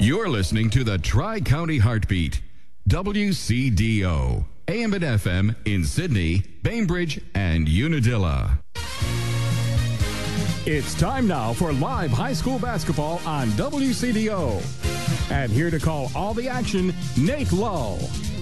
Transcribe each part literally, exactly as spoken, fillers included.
You're listening to the Tri-County Heartbeat, W C D O, A M and F M in Sydney, Bainbridge, and Unadilla. It's time now for live high school basketball on W C D O. And here to call all the action, Nate Lull.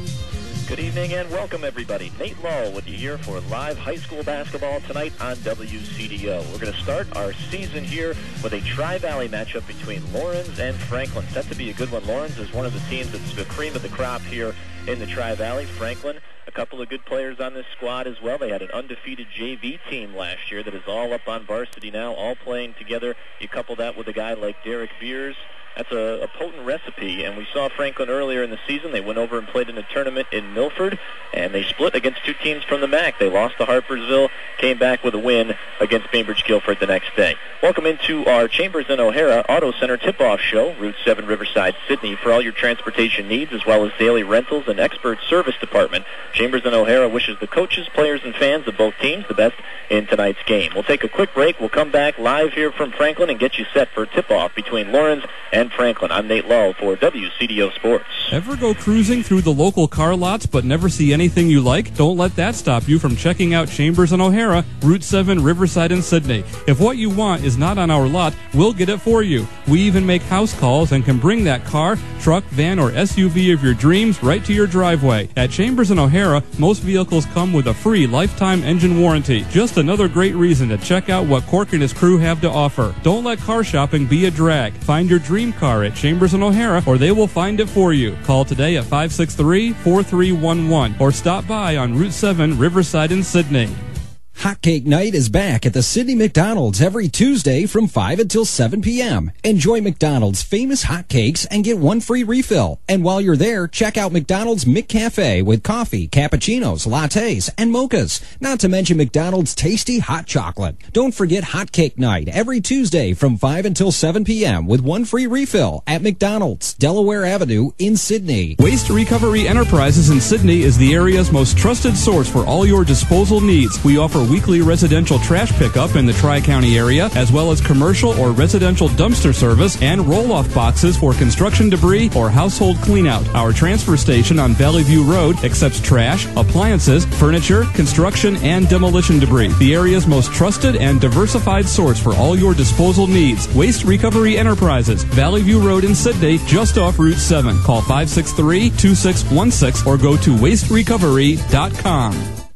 Good evening and welcome, everybody. Nate Lull with you here for live high school basketball tonight on W C D O. We're going to start our season here with a Tri-Valley matchup between Laurens and Franklin. Set to be a good one. Laurens is one of the teams that's the cream of the crop here in the Tri-Valley. Franklin, a couple of good players on this squad as well. They had an undefeated J V team last year that is all up on varsity now, all playing together. You couple that with a guy like Derek Beers. That's a, a potent recipe, and we saw Franklin earlier in the season. They went over and played in a tournament in Milford, and they split against two teams from the M A C. They lost to Harpersville, came back with a win against Bainbridge Guilford the next day. Welcome into our Chambers and O'Hara Auto Center tip-off show, Route seven Riverside, Sydney, for all your transportation needs, as well as daily rentals and expert service department. Chambers and O'Hara wishes the coaches, players, and fans of both teams the best in tonight's game. We'll take a quick break. We'll come back live here from Franklin and get you set for tip-off between Laurens and Franklin. I'm Nate Lull for W C D O Sports. Ever go cruising through the local car lots but never see anything you like? Don't let that stop you from checking out Chambers and O'Hara, Route seven, Riverside, and Sydney. If what you want is not on our lot, we'll get it for you. We even make house calls and can bring that car, truck, van, or S U V of your dreams right to your driveway. At Chambers and O'Hara, most vehicles come with a free lifetime engine warranty. Just another great reason to check out what Cork and his crew have to offer. Don't let car shopping be a drag. Find your dream car at Chambers and O'Hara, or they will find it for you. Call today at five six three, four three one one or stop by on Route seven, Riverside in Sydney. Hotcake Night is back at the Sydney McDonald's every Tuesday from five until seven p.m. Enjoy McDonald's famous hotcakes and get one free refill. And while you're there, check out McDonald's McCafe with coffee, cappuccinos, lattes, and mochas. Not to mention McDonald's tasty hot chocolate. Don't forget Hotcake Night every Tuesday from five until seven p.m. with one free refill at McDonald's, Delaware Avenue in Sydney. Waste Recovery Enterprises in Sydney is the area's most trusted source for all your disposal needs. We offer weekly residential trash pickup in the Tri-County area, as well as commercial or residential dumpster service and roll-off boxes for construction debris or household cleanout. Our transfer station on Valley View Road accepts trash, appliances, furniture, construction, and demolition debris. The area's most trusted and diversified source for all your disposal needs. Waste Recovery Enterprises, Valley View Road in Sydney, just off Route seven. Call five six three, two six one six or go to waste recovery dot com.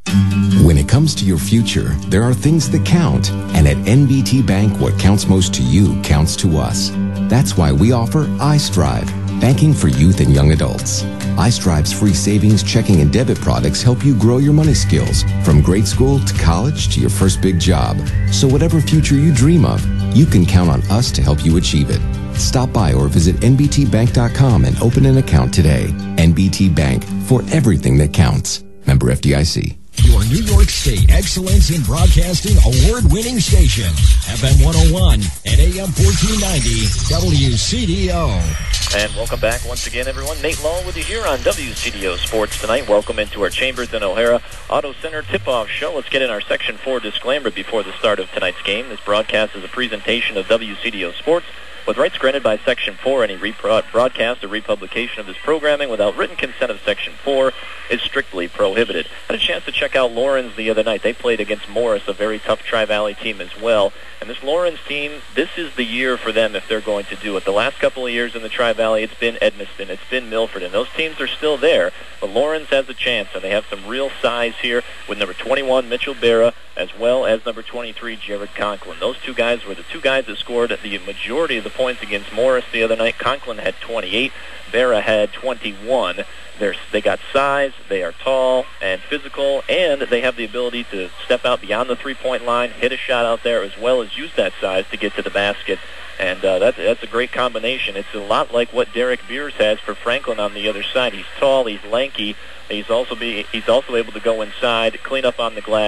When it comes to your future, there are things that count. And at N B T Bank, what counts most to you counts to us. That's why we offer iStrive, banking for youth and young adults. iStrive's free savings, checking, and debit products help you grow your money skills from grade school to college to your first big job. So whatever future you dream of, you can count on us to help you achieve it. Stop by or visit N B T bank dot com and open an account today. N B T Bank, for everything that counts. Member F D I C. Your New York State Excellence in Broadcasting award-winning station, F M one oh one and A M fourteen ninety, W C D O. And welcome back once again, everyone. Nate Lull with you here on W C D O Sports tonight. Welcome into our Chambers and O'Hara Auto Center tip-off show. Let's get in our Section four disclaimer before the start of tonight's game. This broadcast is a presentation of W C D O Sports. With rights granted by Section four, any rebroadcast or republication of this programming without written consent of Section four is strictly prohibited. I had a chance to check out Laurens the other night. They played against Morris, a very tough Tri-Valley team as well. And this Laurens team, this is the year for them if they're going to do it. The last couple of years in the Tri-Valley, it's been Edmiston, it's been Milford, and those teams are still there. But Laurens has a chance, and they have some real size here with number twenty-one, Mitchell Berra, as well as number twenty-three, Jared Conklin. Those two guys were the two guys that scored the majority of the points against Morris the other night. Conklin had twenty-eight, Berra had twenty-one. They're, they got size, they are tall and physical, and they have the ability to step out beyond the three-point line, hit a shot out there, as well as use that size to get to the basket. And uh, that's, that's a great combination. It's a lot like what Derek Beers has for Franklin on the other side. He's tall, he's lanky, he's also be he's also able to go inside, clean up on the glass,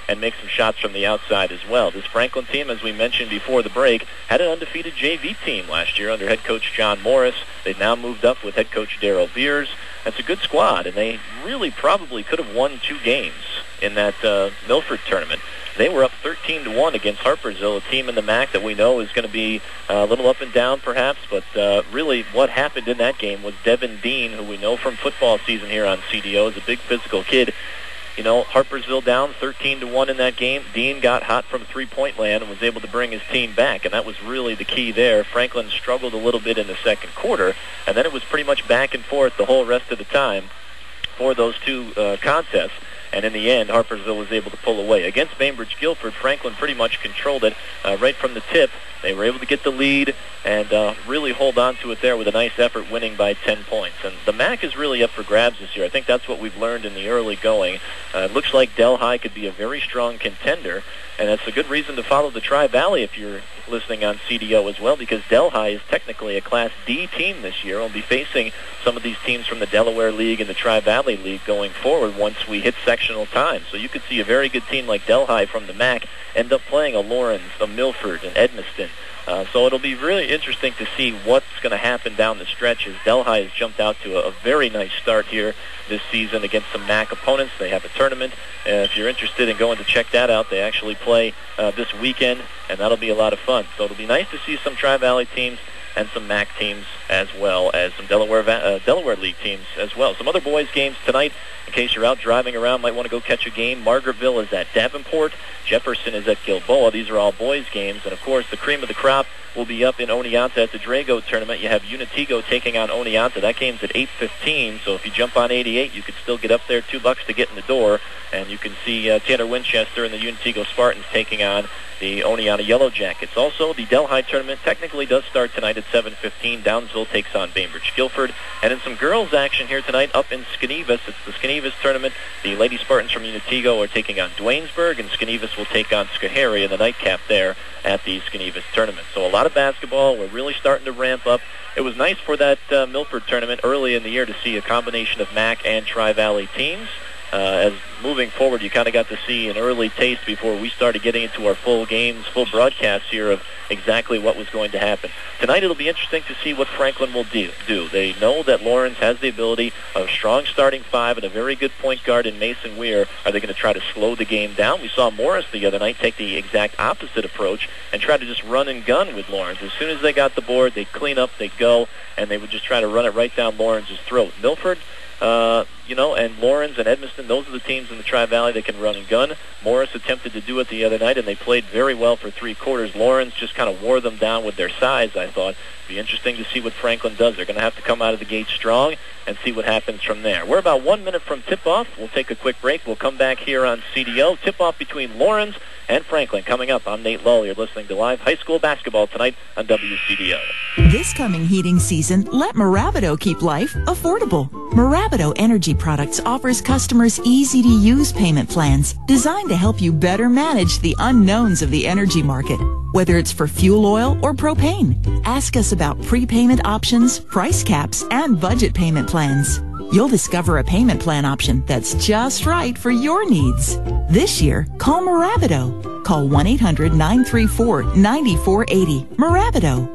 and make some shots from the outside as well. This Franklin team, as we mentioned before the break, had an undefeated J V team last year under head coach John Morris. They've now moved up with head coach Darryl Beers. That's a good squad, and they really probably could have won two games in that uh, Milford tournament. They were up thirteen to one against Harpersville, a team in the M A C that we know is going to be uh, a little up and down perhaps, but uh, really what happened in that game was Devin Dean, who we know from football season here on C D O, is a big physical kid. You know, Harpersville down thirteen to one in that game. Dean got hot from three-point land and was able to bring his team back, and that was really the key there. Franklin struggled a little bit in the second quarter, and then it was pretty much back and forth the whole rest of the time for those two uh, contests. And in the end, Harpersville was able to pull away. Against Bainbridge Guilford, Franklin pretty much controlled it uh, right from the tip. They were able to get the lead and uh, really hold on to it there with a nice effort, winning by ten points. And the M A C is really up for grabs this year. I think that's what we've learned in the early going. Uh, it looks like Delhi could be a very strong contender, and that's a good reason to follow the Tri-Valley if you're listening on C D O as well, because Delhi is technically a Class D team this year. We'll be facing some of these teams from the Delaware League and the Tri-Valley League going forward once we hit sectional time. So you could see a very good team like Delhi from the M A C end up playing a Lawrence, a Milford, and Edmiston. Uh, so it'll be really interesting to see what's going to happen down the stretch as Delhi has jumped out to a, a very nice start here this season against some M A C opponents. They have a tournament. Uh, if you're interested in going to check that out, they actually play uh, this weekend, and that'll be a lot of fun. So it'll be nice to see some Tri-Valley teams and some M A C teams as well as some Delaware uh, Delaware League teams as well. Some other boys' games tonight, in case you're out driving around, might want to go catch a game. Margaretville is at Davenport. Jefferson is at Gilboa. These are all boys' games. And, of course, the cream of the crop will be up in Oneonta at the Drago tournament. You have Unitigo taking on Oneonta. That game's at eight fifteen, so if you jump on eighty-eight, you could still get up there, two bucks to get in the door, and you can see uh, Tanner Winchester and the Unitigo Spartans taking on the Oneonta Yellow Jackets. Also, the Delhi tournament technically does start tonight at seven fifteen. Downsville takes on Bainbridge Guilford. And in some girls' action here tonight up in Skenevis, it's the Skenevis tournament. The Lady Spartans from Unitigo are taking on Duanesburg, and Skenevis will take on Schoharie in the nightcap there at the Skenevis tournament. So a lot of basketball. We're really starting to ramp up. It was nice for that uh, Milford tournament early in the year to see a combination of M A C and Tri-Valley teams. Uh, as moving forward, you kind of got to see an early taste before we started getting into our full games, full broadcasts here of exactly what was going to happen. Tonight it'll be interesting to see what Franklin will do. do. They know that Lawrence has the ability of a strong starting five and a very good point guard in Mason Weir. Are they going to try to slow the game down? We saw Morris the other night take the exact opposite approach and try to just run and gun with Lawrence. As soon as they got the board, they'd clean up, they'd go, and they would just try to run it right down Lawrence's throat. Milford, Uh, you know, and Lawrence and Edmiston, those are the teams in the Tri-Valley that can run and gun. Morris attempted to do it the other night, and they played very well for three quarters. Lawrence just kind of wore them down with their size, I thought. Be interesting to see what Franklin does. They're going to have to come out of the gate strong and see what happens from there. We're about one minute from tip-off. We'll take a quick break. We'll come back here on C D O. Tip-off between Lawrence and Franklin coming up. I'm Nate Lull. You're listening to live high school basketball tonight on W C D O. This coming heating season, let Moravido keep life affordable. Moravido Energy Products offers customers easy-to-use payment plans designed to help you better manage the unknowns of the energy market. Whether it's for fuel oil or propane, ask us about prepayment options, price caps, and budget payment plans. You'll discover a payment plan option that's just right for your needs. This year, call Moravido. Call one eight hundred nine three four nine four eight zero. Moravido.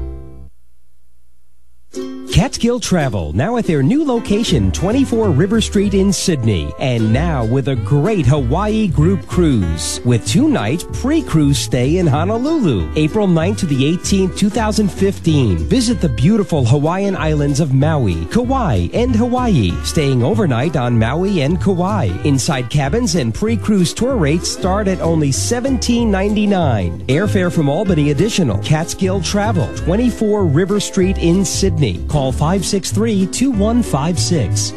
Catskill Travel, now at their new location, twenty-four River Street in Sydney. And now with a great Hawaii group cruise with two-night pre-cruise stay in Honolulu, April ninth to the eighteenth, two thousand fifteen. Visit the beautiful Hawaiian islands of Maui, Kauai, and Hawaii, staying overnight on Maui and Kauai. Inside cabins and pre-cruise tour rates start at only seventeen ninety-nine. Airfare from Albany additional. Catskill Travel, twenty-four River Street in Sydney. Call five six three, two one five six.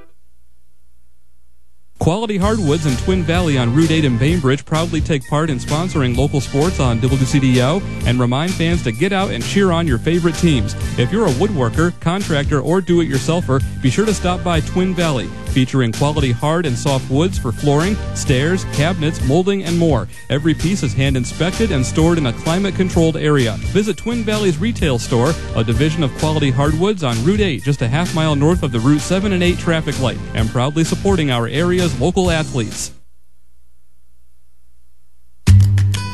Quality Hardwoods in Twin Valley on Route eight in Bainbridge proudly take part in sponsoring local sports on W C D O and remind fans to get out and cheer on your favorite teams. If you're a woodworker, contractor, or do-it-yourselfer, be sure to stop by Twin Valley, featuring quality hard and soft woods for flooring, stairs, cabinets, molding, and more. Every piece is hand-inspected and stored in a climate-controlled area. Visit Twin Valley's retail store, a division of Quality Hardwoods on Route eight, just a half mile north of the Route seven and eight traffic light, and proudly supporting our area's local athletes.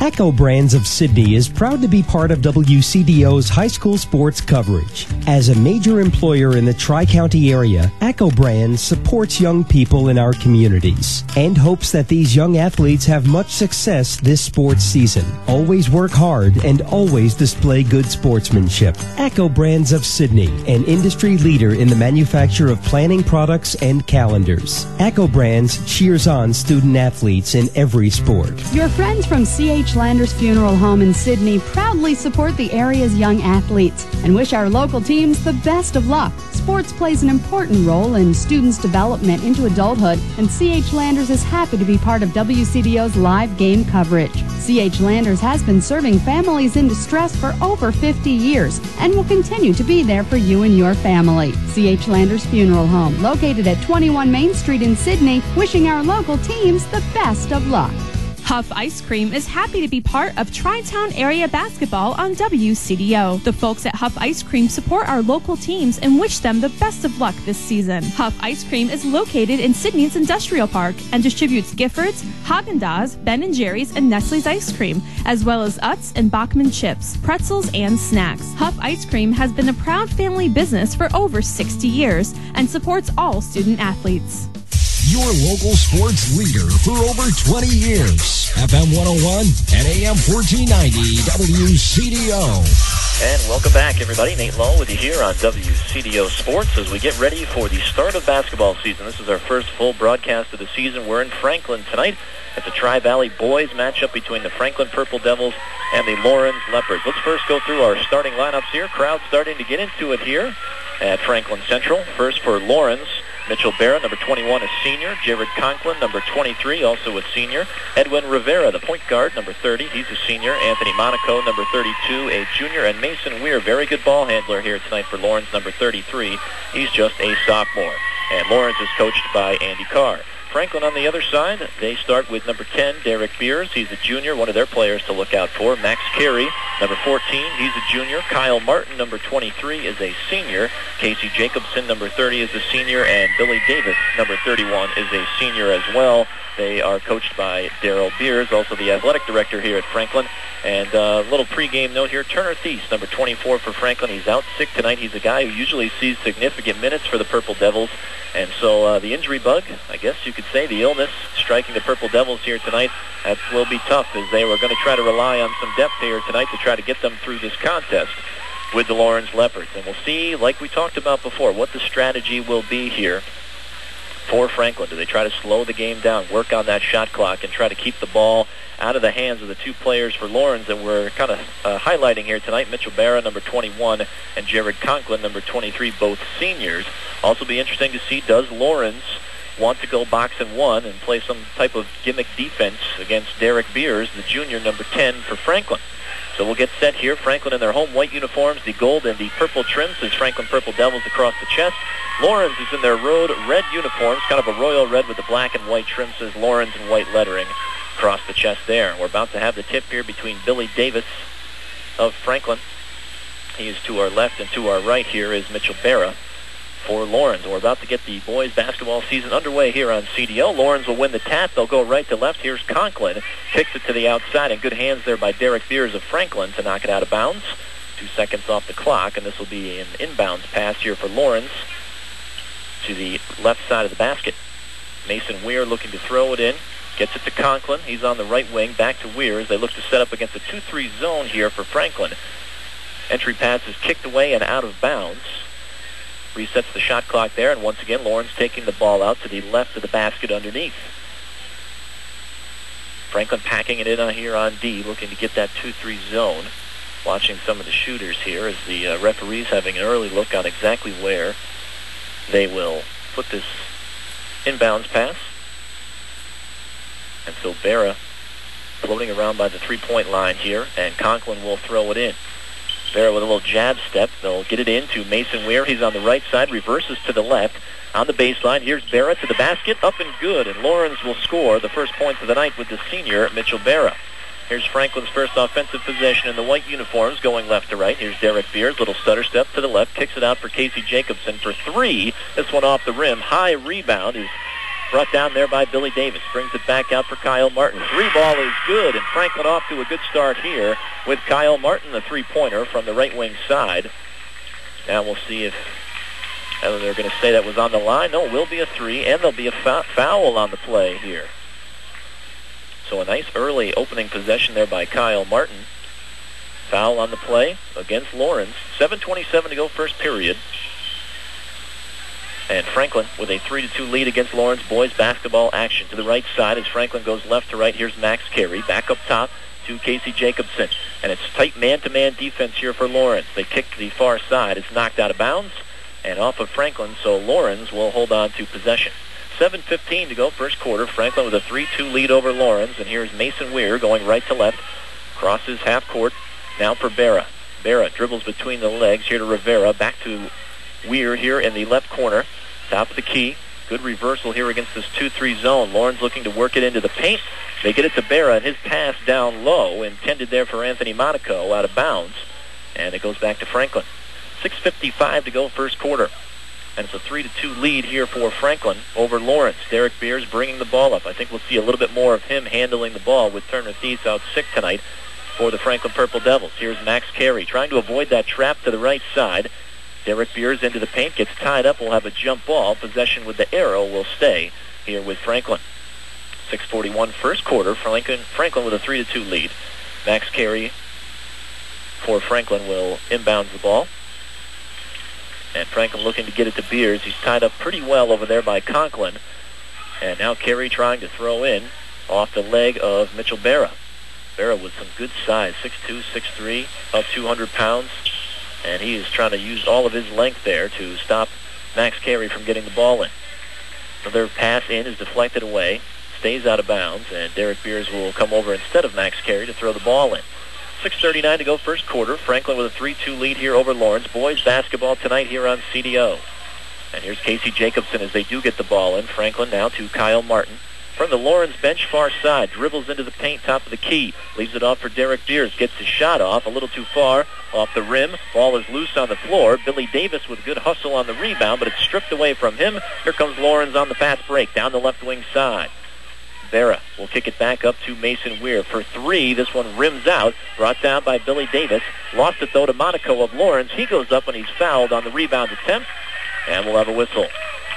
Echo Brands of Sydney is proud to be part of W C D O's high school sports coverage. As a major employer in the Tri-County area, Echo Brands supports young people in our communities and hopes that these young athletes have much success this sports season. Always work hard and always display good sportsmanship. Echo Brands of Sydney, an industry leader in the manufacture of planning products and calendars. Echo Brands cheers on student athletes in every sport. Your friends from C H Landers Funeral Home in Sydney proudly support the area's young athletes and wish our local teams the best of luck. Sports plays an important role in students' development into adulthood, and C H Landers is happy to be part of W C D O's live game coverage. C H Landers has been serving families in distress for over fifty years and will continue to be there for you and your family. C H Landers Funeral Home, located at twenty-one Main Street in Sydney, wishing our local teams the best of luck. Huff Ice Cream is happy to be part of Tri-Town Area Basketball on W C D O. The folks at Huff Ice Cream support our local teams and wish them the best of luck this season. Huff Ice Cream is located in Sydney's Industrial Park and distributes Giffords, Haagen-Dazs, Ben and Jerry's, and Nestle's Ice Cream, as well as Utz and Bachman chips, pretzels, and snacks. Huff Ice Cream has been a proud family business for over sixty years and supports all student athletes. Your local sports leader for over twenty years. F M one oh one and A M fourteen ninety W C D O. And welcome back, everybody. Nate Lowe with you here on W C D O Sports as we get ready for the start of basketball season. This is our first full broadcast of the season. We're in Franklin tonight at the Tri-Valley Boys matchup between the Franklin Purple Devils and the Lawrence Leopards. Let's first go through our starting lineups here. Crowd starting to get into it here at Franklin Central. First for Lawrence, Mitchell Barra, number twenty-one, a senior. Jared Conklin, number twenty-three, also a senior. Edwin Rivera, the point guard, number thirty, he's a senior. Anthony Monaco, number thirty-two, a junior. And Mason Weir, very good ball handler here tonight for Lawrence, number thirty-three. He's just a sophomore. And Lawrence is coached by Andy Carr. Franklin on the other side, they start with number ten, Derek Beers. He's a junior, one of their players to look out for. Max Carey, number fourteen, he's a junior. Kyle Martin, number twenty-three, is a senior. Casey Jacobson, number thirty, is a senior. And Billy Davis, number thirty-one, is a senior as well. They are coached by Darrell Beers, also the athletic director here at Franklin. And a uh, little pregame note here, Turner Thies, number twenty-four for Franklin. He's out sick tonight. He's a guy who usually sees significant minutes for the Purple Devils. And so uh, the injury bug, I guess you could say, the illness striking the Purple Devils here tonight, that will be tough as they were going to try to rely on some depth here tonight to try to get them through this contest with the Lawrence Leopards. And we'll see, like we talked about before, what the strategy will be here for Franklin. Do they try to slow the game down, work on that shot clock, and try to keep the ball out of the hands of the two players for Lawrence that we're kind of uh, highlighting here tonight, Mitchell Barra, number twenty-one, and Jared Conklin, number twenty-three, both seniors. Also be interesting to see, does Lawrence want to go box and one and play some type of gimmick defense against Derek Beers, the junior, number ten, for Franklin. So we'll get set here. Franklin in their home white uniforms, the gold and the purple trims, as Franklin Purple Devils across the chest. Lawrence is in their road red uniforms, kind of a royal red with the black and white trim, says Lawrence in white lettering across the chest there. We're about to have the tip here between Billy Davis of Franklin. He is to our left, and to our right here is Mitchell Barra for Lawrence. We're about to get the boys basketball season underway here on C D O. Lawrence will win the tap. They'll go right to left. Here's Conklin. Kicks it to the outside, and good hands there by Derek Beers of Franklin to knock it out of bounds. Two seconds off the clock, and this will be an inbounds pass here for Lawrence to the left side of the basket. Mason Weir looking to throw it in. Gets it to Conklin. He's on the right wing. Back to Weir as they look to set up against a two three zone here for Franklin. Entry pass is kicked away and out of bounds. Resets the shot clock there, and once again, Lawrence taking the ball out to the left of the basket underneath. Franklin packing it in on here on D, looking to get that two three zone. Watching some of the shooters here as the uh, referees having an early look on exactly where they will put this inbounds pass. And so Barra floating around by the three-point line here, and Conklin will throw it in. Barra with a little jab step. They'll get it in to Mason Weir. He's on the right side, reverses to the left. On the baseline, here's Barra to the basket, up and good, and Lawrence will score the first points of the night with the senior, Mitchell Barra. Here's Franklin's first offensive possession in the white uniforms, going left to right. Here's Derek Beers, little stutter step to the left, kicks it out for Casey Jacobson for three. This one off the rim. High rebound is Brought down there by Billy Davis. Brings it back out for Kyle Martin. Three ball is good, and Franklin off to a good start here with Kyle Martin, the three-pointer from the right wing side. Now we'll see if uh, they're going to say that was on the line. No, it will be a three, and there'll be a fa- foul on the play here. So a nice early opening possession there by Kyle Martin. Foul on the play against Lawrence. seven twenty-seven to go first period. And Franklin with a three to two lead against Lawrence boys basketball action. To the right side as Franklin goes left to right. Here's Max Carey. Back up top to Casey Jacobson. And it's tight man-to-man defense here for Lawrence. They kick to the far side. It's knocked out of bounds and off of Franklin, so Lawrence will hold on to possession. seven fifteen to go first quarter. Franklin with a three two lead over Lawrence. And here's Mason Weir going right to left. Crosses half court. Now for Berra. Berra dribbles between the legs here to Rivera. Back to Weir here in the left corner. Top of the key. Good reversal here against this two three zone. Lawrence looking to work it into the paint. They get it to Berra, and his pass down low, intended there for Anthony Monaco, out of bounds. And it goes back to Franklin. six fifty-five to go first quarter. And it's a three to two lead here for Franklin over Lawrence. Derek Beers bringing the ball up. I think we'll see a little bit more of him handling the ball with Turner Thies out sick tonight for the Franklin Purple Devils. Here's Max Carey trying to avoid that trap to the right side. Derek Beers into the paint, gets tied up, will have a jump ball. Possession with the arrow will stay here with Franklin. six forty-one first quarter. Franklin, Franklin with a three to two lead. Max Carey for Franklin will inbound the ball. And Franklin looking to get it to Beers. He's tied up pretty well over there by Conklin. And now Carey trying to throw in off the leg of Mitchell Berra. Berra with some good size, six two, six three, up two hundred pounds. And he is trying to use all of his length there to stop Max Carey from getting the ball in. Another pass in is deflected away, stays out of bounds, and Derek Beers will come over instead of Max Carey to throw the ball in. six thirty-nine to go first quarter. Franklin with a three two lead here over Lawrence. Boys basketball tonight here on C D O. And here's Casey Jacobson as they do get the ball in. Franklin now to Kyle Martin. From the Lawrence bench far side, dribbles into the paint, top of the key, leaves it off for Derek Beers, gets his shot off, a little too far, off the rim, ball is loose on the floor. Billy Davis with good hustle on the rebound, but it's stripped away from him. Here comes Lawrence on the fast break, down the left wing side. Berra will kick it back up to Mason Weir for three. This one rims out, brought down by Billy Davis. Lost it though to Monaco of Lawrence. He goes up and he's fouled on the rebound attempt, and we'll have a whistle.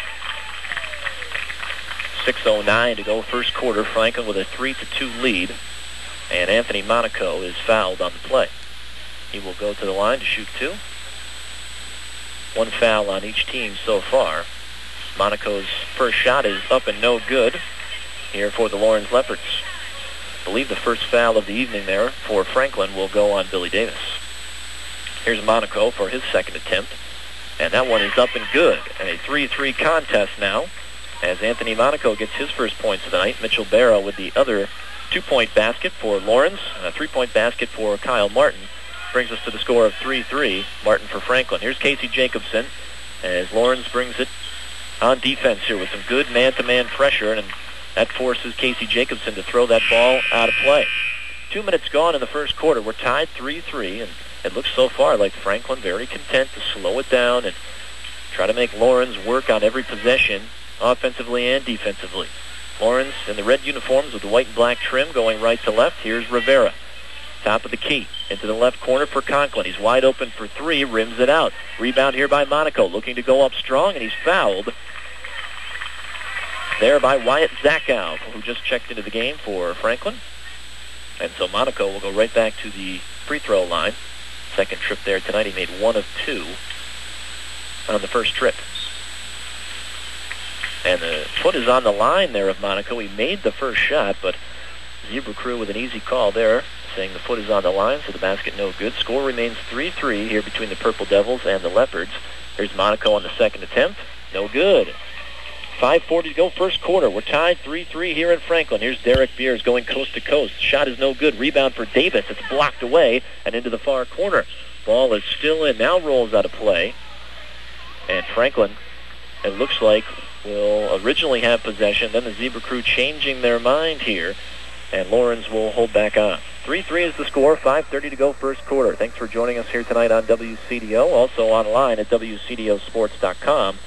six oh nine to go first quarter. Franklin with a three to two lead. And Anthony Monaco is fouled on the play. He will go to the line to shoot two. One foul on each team so far. Monaco's first shot is up and no good here for the Lawrence Leopards. I believe the first foul of the evening there for Franklin will go on Billy Davis. Here's Monaco for his second attempt. And that one is up and good. And a three three contest now, as Anthony Monaco gets his first points of the night. Mitchell Berra with the other two-point basket for Lawrence, and a three-point basket for Kyle Martin. Brings us to the score of three three, Martin for Franklin. Here's Casey Jacobson as Lawrence brings it on defense here with some good man-to-man pressure, and that forces Casey Jacobson to throw that ball out of play. Two minutes gone in the first quarter. We're tied three three, and it looks so far like Franklin very content to slow it down and try to make Lawrence work on every possession, offensively and defensively. Lawrence in the red uniforms with the white and black trim going right to left. Here's Rivera. Top of the key. Into the left corner for Conklin. He's wide open for three. Rims it out. Rebound here by Monaco. Looking to go up strong, and he's fouled there by Wyatt Zakow, who just checked into the game for Franklin. And so Monaco will go right back to the free throw line. Second trip there tonight. He made one of two on the first trip. And the foot is on the line there of Monaco. He made the first shot, but Zebra Crew with an easy call there, saying the foot is on the line, so the basket no good. Score remains three three here between the Purple Devils and the Leopards. Here's Monaco on the second attempt. No good. five forty to go first quarter. We're tied three three here in Franklin. Here's Derek Beers going coast to coast. Shot is no good. Rebound for Davis. It's blocked away and into the far corner. Ball is still in. Now rolls out of play. And Franklin, it looks like, will originally have possession. Then the Zebra Crew changing their mind here. And Lawrence will hold back on. three three is the score. five thirty to go first quarter. Thanks for joining us here tonight on W C D O. Also online at W C D O sports dot com.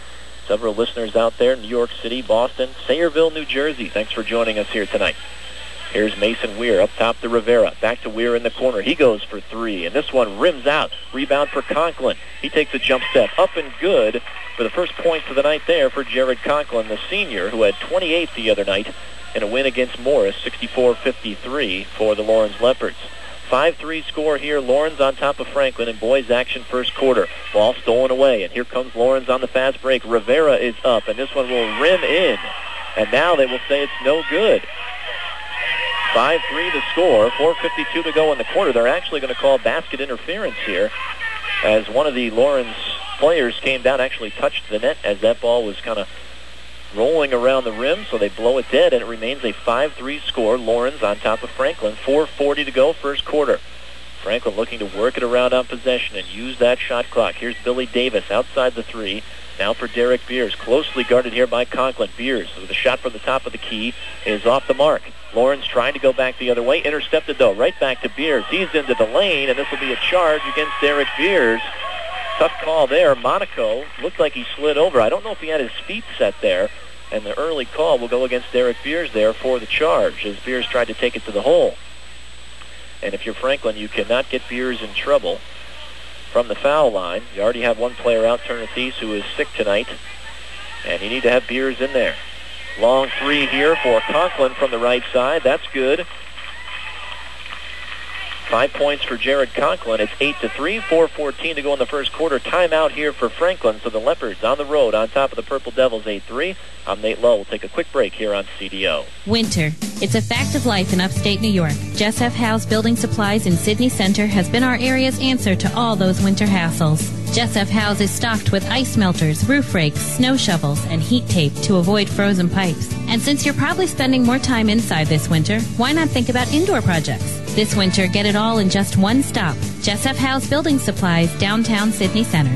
Several listeners out there, New York City, Boston, Sayreville, New Jersey. Thanks for joining us here tonight. Here's Mason Weir up top to Rivera. Back to Weir in the corner. He goes for three, and this one rims out. Rebound for Conklin. He takes a jump step up and good for the first points of the night there for Jared Conklin, the senior, who had twenty-eight the other night in a win against Morris, sixty-four fifty-three for the Lawrence Leopards. five three score here. Lawrence on top of Franklin in boys action first quarter. Ball stolen away, and here comes Lawrence on the fast break. Rivera is up, and this one will rim in. And now they will say it's no good. five three to score, four fifty-two to go in the quarter. They're actually going to call basket interference here as one of the Lawrence players came down, actually touched the net as that ball was kind of rolling around the rim, so they blow it dead, and it remains a five three score. Lawrence on top of Franklin. four forty to go, first quarter. Franklin looking to work it around on possession and use that shot clock. Here's Billy Davis outside the three. Now for Derek Beers, closely guarded here by Conklin. Beers with a shot from the top of the key is off the mark. Lawrence trying to go back the other way. Intercepted, though, right back to Beers. He's into the lane, and this will be a charge against Derek Beers. Tough call there. Monaco looked like he slid over. I don't know if he had his feet set there, and the early call will go against Derek Beers there for the charge as Beers tried to take it to the hole. And if you're Franklin, you cannot get Beers in trouble from the foul line. You already have one player out, Turner Thies, who is sick tonight, and you need to have Beers in there. Long three here for Conklin from the right side. That's good. Five points for Jared Conklin. It's eight to three, four fourteen to go in the first quarter. Timeout here for Franklin. So the Leopards on the road on top of the Purple Devils, eight three. I'm Nate Lowe. We'll take a quick break here on C D O. Winter. It's a fact of life in upstate New York. Jess F. Howe's Building Supplies in Sydney Center has been our area's answer to all those winter hassles. Jess F. Howe's is stocked with ice melters, roof rakes, snow shovels, and heat tape to avoid frozen pipes. And since you're probably spending more time inside this winter, why not think about indoor projects? This winter, get it all in just one stop. Jess F. Howe's Building Supplies, downtown Sydney Center.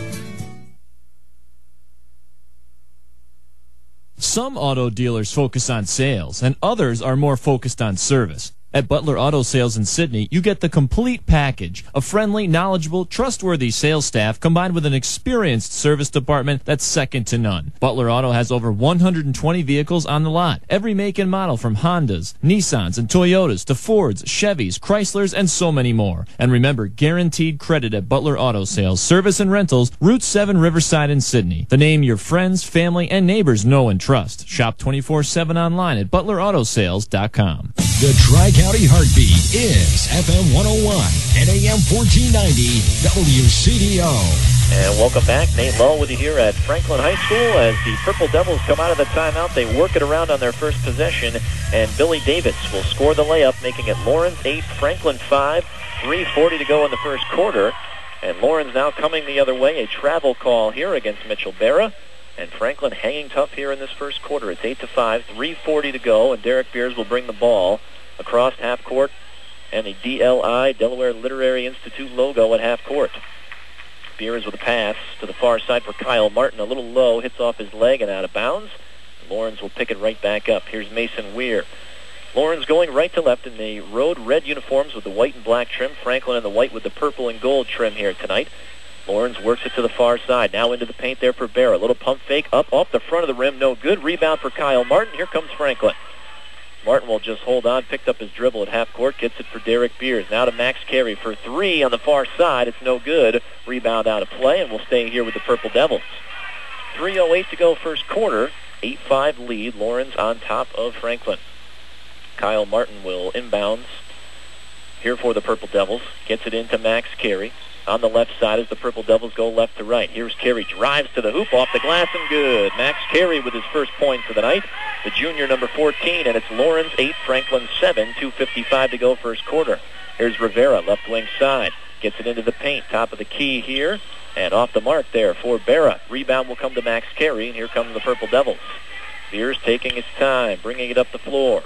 Some auto dealers focus on sales, and others are more focused on service. At Butler Auto Sales in Sydney, you get the complete package. A friendly, knowledgeable, trustworthy sales staff combined with an experienced service department that's second to none. Butler Auto has over one hundred twenty vehicles on the lot. Every make and model from Hondas, Nissans, and Toyotas to Fords, Chevys, Chryslers, and so many more. And remember, guaranteed credit at Butler Auto Sales, Service and Rentals, Route seven Riverside in Sydney. The name your friends, family, and neighbors know and trust. Shop twenty-four seven online at butler auto sales dot com. The Tri-County Heartbeat is F M one oh one and A M fourteen ninety W C D O. And welcome back. Nate Lowe with you here at Franklin High School as the Purple Devils come out of the timeout. They work it around on their first possession, and Billy Davis will score the layup, making it Lawrence eight, Franklin five, three forty to go in the first quarter. And Lawrence now coming the other way. A travel call here against Mitchell Berra. And Franklin hanging tough here in this first quarter. It's eight to five, three forty to go, and Derek Beers will bring the ball across half court and the D L I, Delaware Literary Institute logo at half court. Beers with a pass to the far side for Kyle Martin. A little low, hits off his leg and out of bounds. Lawrence will pick it right back up. Here's Mason Weir. Lawrence going right to left in the road red uniforms with the white and black trim. Franklin in the white with the purple and gold trim here tonight. Lawrence works it to the far side. Now into the paint there for Berra. Little pump fake up off the front of the rim. No good. Rebound for Kyle Martin. Here comes Franklin. Martin will just hold on. Picked up his dribble at half court. Gets it for Derek Beers. Now to Max Carey for three on the far side. It's no good. Rebound out of play, and we'll stay here with the Purple Devils. three oh eight to go first quarter. eight five lead. Lawrence on top of Franklin. Kyle Martin will inbounds here for the Purple Devils. Gets it into Max Carey. On the left side as the Purple Devils go left to right. Here's Carey, drives to the hoop, off the glass, and good. Max Carey with his first points of the night. The junior, number fourteen, and it's Lawrence eight, Franklin seven, two fifty-five to go first quarter. Here's Rivera, left wing side. Gets it into the paint, top of the key here, and off the mark there for Berra. Rebound will come to Max Carey, and here come the Purple Devils. Beers taking his time, bringing it up the floor.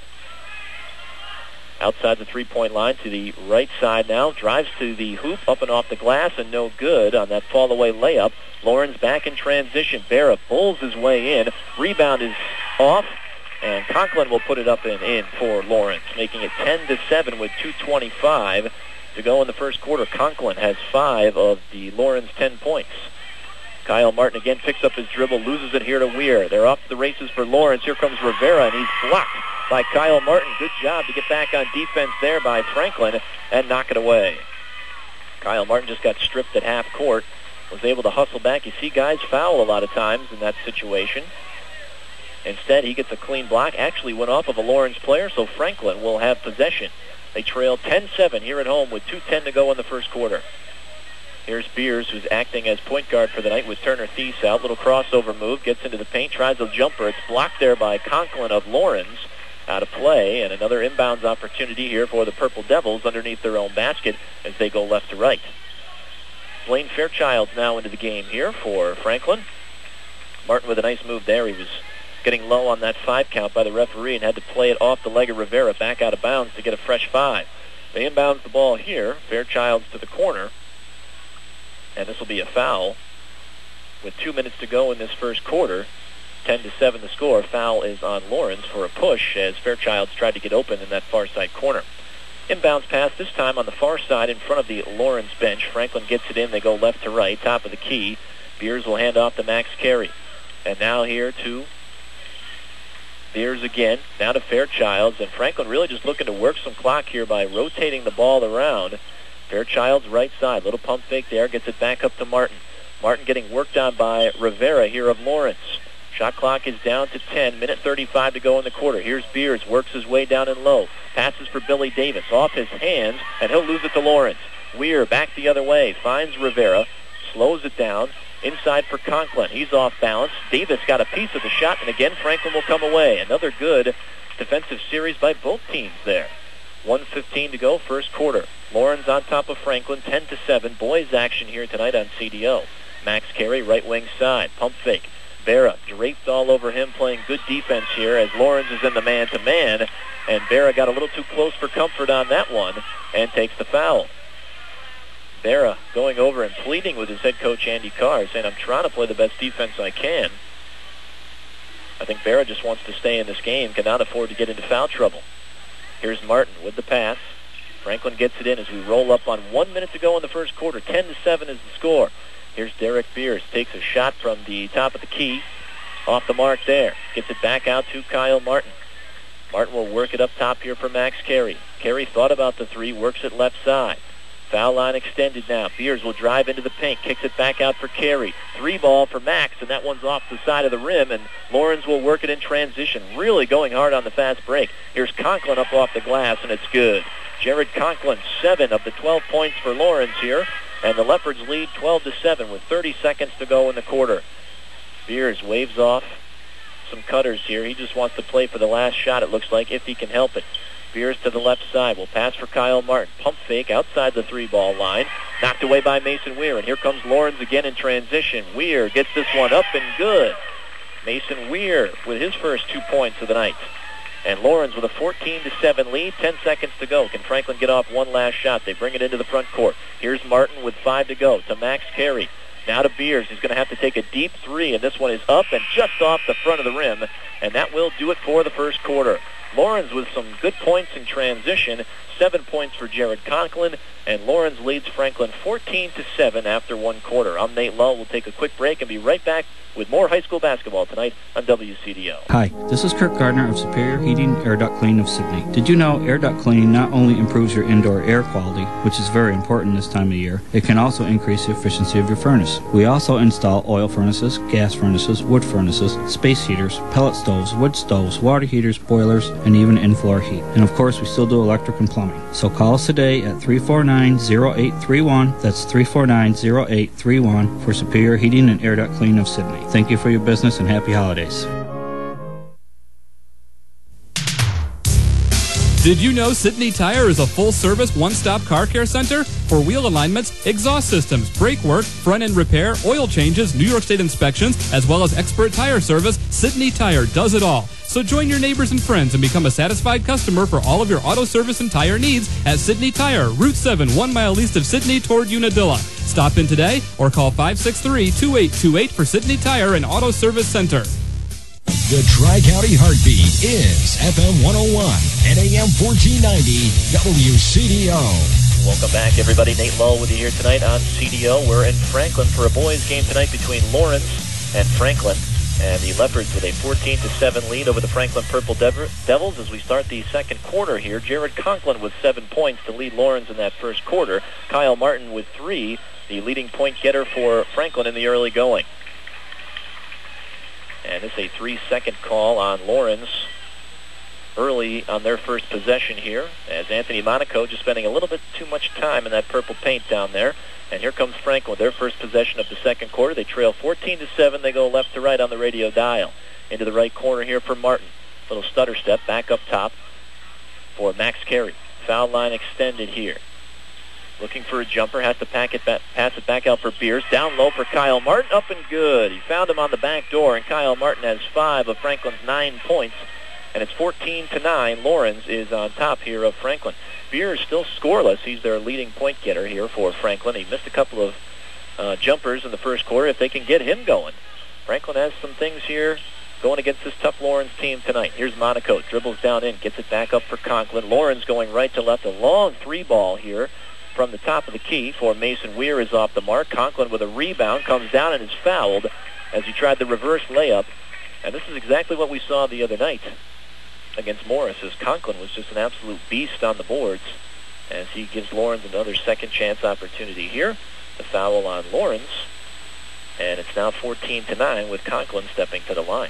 Outside the three-point line to the right side now. Drives to the hoop, up and off the glass, and no good on that fall-away layup. Lawrence back in transition. Berra pulls his way in. Rebound is off, and Conklin will put it up and in for Lawrence, making it ten to seven with two twenty-five to go in the first quarter. Conklin has five of the Lawrence ten points. Kyle Martin again picks up his dribble, loses it here to Weir. They're off to the races for Lawrence. Here comes Rivera, and he's blocked by Kyle Martin. Good job to get back on defense there by Franklin and knock it away. Kyle Martin just got stripped at half court, was able to hustle back. You see guys foul a lot of times in that situation. Instead, he gets a clean block. Actually went off of a Lawrence player, so Franklin will have possession. They trail ten seven here at home with two ten to go in the first quarter. Here's Beers, who's acting as point guard for the night with Turner Thies out. Little crossover move, gets into the paint, tries a jumper. It's blocked there by Conklin of Lawrence. Out of play, and another inbounds opportunity here for the Purple Devils underneath their own basket as they go left to right. Blaine Fairchild's now into the game here for Franklin. Martin with a nice move there. He was getting low on that five count by the referee and had to play it off the leg of Rivera back out of bounds to get a fresh five. They inbounds the ball here. Fairchild's to the corner, and this will be a foul with two minutes to go in this first quarter. ten to seven the score. Foul is on Lawrence for a push as Fairchild's tried to get open in that far side corner. Inbounds pass this time on the far side in front of the Lawrence bench. Franklin gets it in. They go left to right, top of the key. Beers will hand off to Max Carey. And now here to Beers again. Now to Fairchild's. And Franklin really just looking to work some clock here by rotating the ball around. Fairchild's right side. Little pump fake there. Gets it back up to Martin. Martin getting worked on by Rivera here of Lawrence. Shot clock is down to ten. Minute thirty-five to go in the quarter. Here's Beers. Works his way down and low. Passes for Billy Davis. Off his hands, and he'll lose it to Lawrence. Weir back the other way. Finds Rivera. Slows it down. Inside for Conklin. He's off balance. Davis got a piece of the shot, and again Franklin will come away. Another good defensive series by both teams there. one fifteen to go, first quarter. Lawrence on top of Franklin, ten to seven. Boys action here tonight on C D O. Max Carey, right wing side. Pump fake. Berra draped all over him, playing good defense here as Lawrence is in the man-to-man, and Berra got a little too close for comfort on that one and takes the foul. Berra going over and pleading with his head coach Andy Carr, saying, I'm trying to play the best defense I can. I think Berra just wants to stay in this game, cannot afford to get into foul trouble. Here's Martin with the pass. Franklin gets it in as we roll up on one minute to go in the first quarter. ten to seven is the score. Here's Derek Beers. Takes a shot from the top of the key. Off the mark there. Gets it back out to Kyle Martin. Martin will work it up top here for Max Carey. Carey thought about the three. Works it left side. Foul line extended now. Beers will drive into the paint. Kicks it back out for Carey. Three ball for Max, and that one's off the side of the rim, and Lawrence will work it in transition. Really going hard on the fast break. Here's Conklin up off the glass, and it's good. Jared Conklin, seven of the twelve points for Lawrence here. And the Leopards lead twelve to seven with thirty seconds to go in the quarter. Beers waves off some cutters here. He just wants to play for the last shot, it looks like, if he can help it. Beers to the left side. Will pass for Kyle Martin. Pump fake outside the three-ball line. Knocked away by Mason Weir. And here comes Lawrence again in transition. Weir gets this one up and good. Mason Weir with his first two points of the night. And Lawrence with a fourteen to seven lead, ten seconds to go. Can Franklin get off one last shot? They bring it into the front court. Here's Martin with five to go to Max Carey. Now to Beers. He's going to have to take a deep three, and this one is up and just off the front of the rim, and that will do it for the first quarter. Lawrence with some good points in transition, seven points for Jared Conklin, and Lawrence leads Franklin fourteen to seven after one quarter. I'm Nate Lull. We'll take a quick break and be right back with more high school basketball tonight on W C D O. Hi, this is Kirk Gardner of Superior Heating Air Duct Cleaning of Sydney. Did you know air duct cleaning not only improves your indoor air quality, which is very important this time of year, it can also increase the efficiency of your furnace. We also install oil furnaces, gas furnaces, wood furnaces, space heaters, pellet stoves, wood stoves, water heaters, boilers, and even in-floor heat. And of course, we still do electric and plumbing. So call us today at three four nine, zero eight three one. That's three four nine, zero eight three one for Superior Heating and Air Duct Cleaning of Sydney. Thank you for your business and happy holidays. Did you know Sydney Tire is a full-service, one-stop car care center? For wheel alignments, exhaust systems, brake work, front-end repair, oil changes, New York State inspections, as well as expert tire service, Sydney Tire does it all. So join your neighbors and friends and become a satisfied customer for all of your auto service and tire needs at Sydney Tire, Route seven, one mile east of Sydney toward Unadilla. Stop in today or call five six three, two eight two eight for Sydney Tire and Auto Service Center. The Tri-County Heartbeat is F M one oh one and A M fourteen ninety W C D O. Welcome back, everybody. Nate Lull with you here tonight on C D O. We're in Franklin for a boys game tonight between Lawrence and Franklin. And the Leopards with a fourteen to seven lead over the Franklin Purple Devils as we start the second quarter here. Jared Conklin with seven points to lead Lawrence in that first quarter. Kyle Martin with three, the leading point getter for Franklin in the early going. And it's a three-second call on Lawrence early on their first possession here, as Anthony Monaco just spending a little bit too much time in that purple paint down there. And here comes Franklin with their first possession of the second quarter. They trail fourteen to seven. They go left to right on the radio dial. Into the right corner here for Martin. Little stutter step back up top for Max Carey. Foul line extended here. Looking for a jumper. Has to pack it back, pass it back out for Beers. Down low for Kyle Martin. Up and good. He found him on the back door, and Kyle Martin has five of Franklin's nine points. And it's fourteen to nine. Lawrence is on top here of Franklin. Beers still scoreless. He's their leading point getter here for Franklin. He missed a couple of uh, jumpers in the first quarter. If they can get him going, Franklin has some things here going against this tough Lawrence team tonight. Here's Monaco. Dribbles down in. Gets it back up for Conklin. Lawrence going right to left. A long three ball here from the top of the key for Mason Weir is off the mark. Conklin with a rebound. Comes down and is fouled as he tried the reverse layup. And this is exactly what we saw the other night against Morris, as Conklin was just an absolute beast on the boards as he gives Lawrence another second chance opportunity here. The foul on Lawrence, and it's now fourteen to nine with Conklin stepping to the line.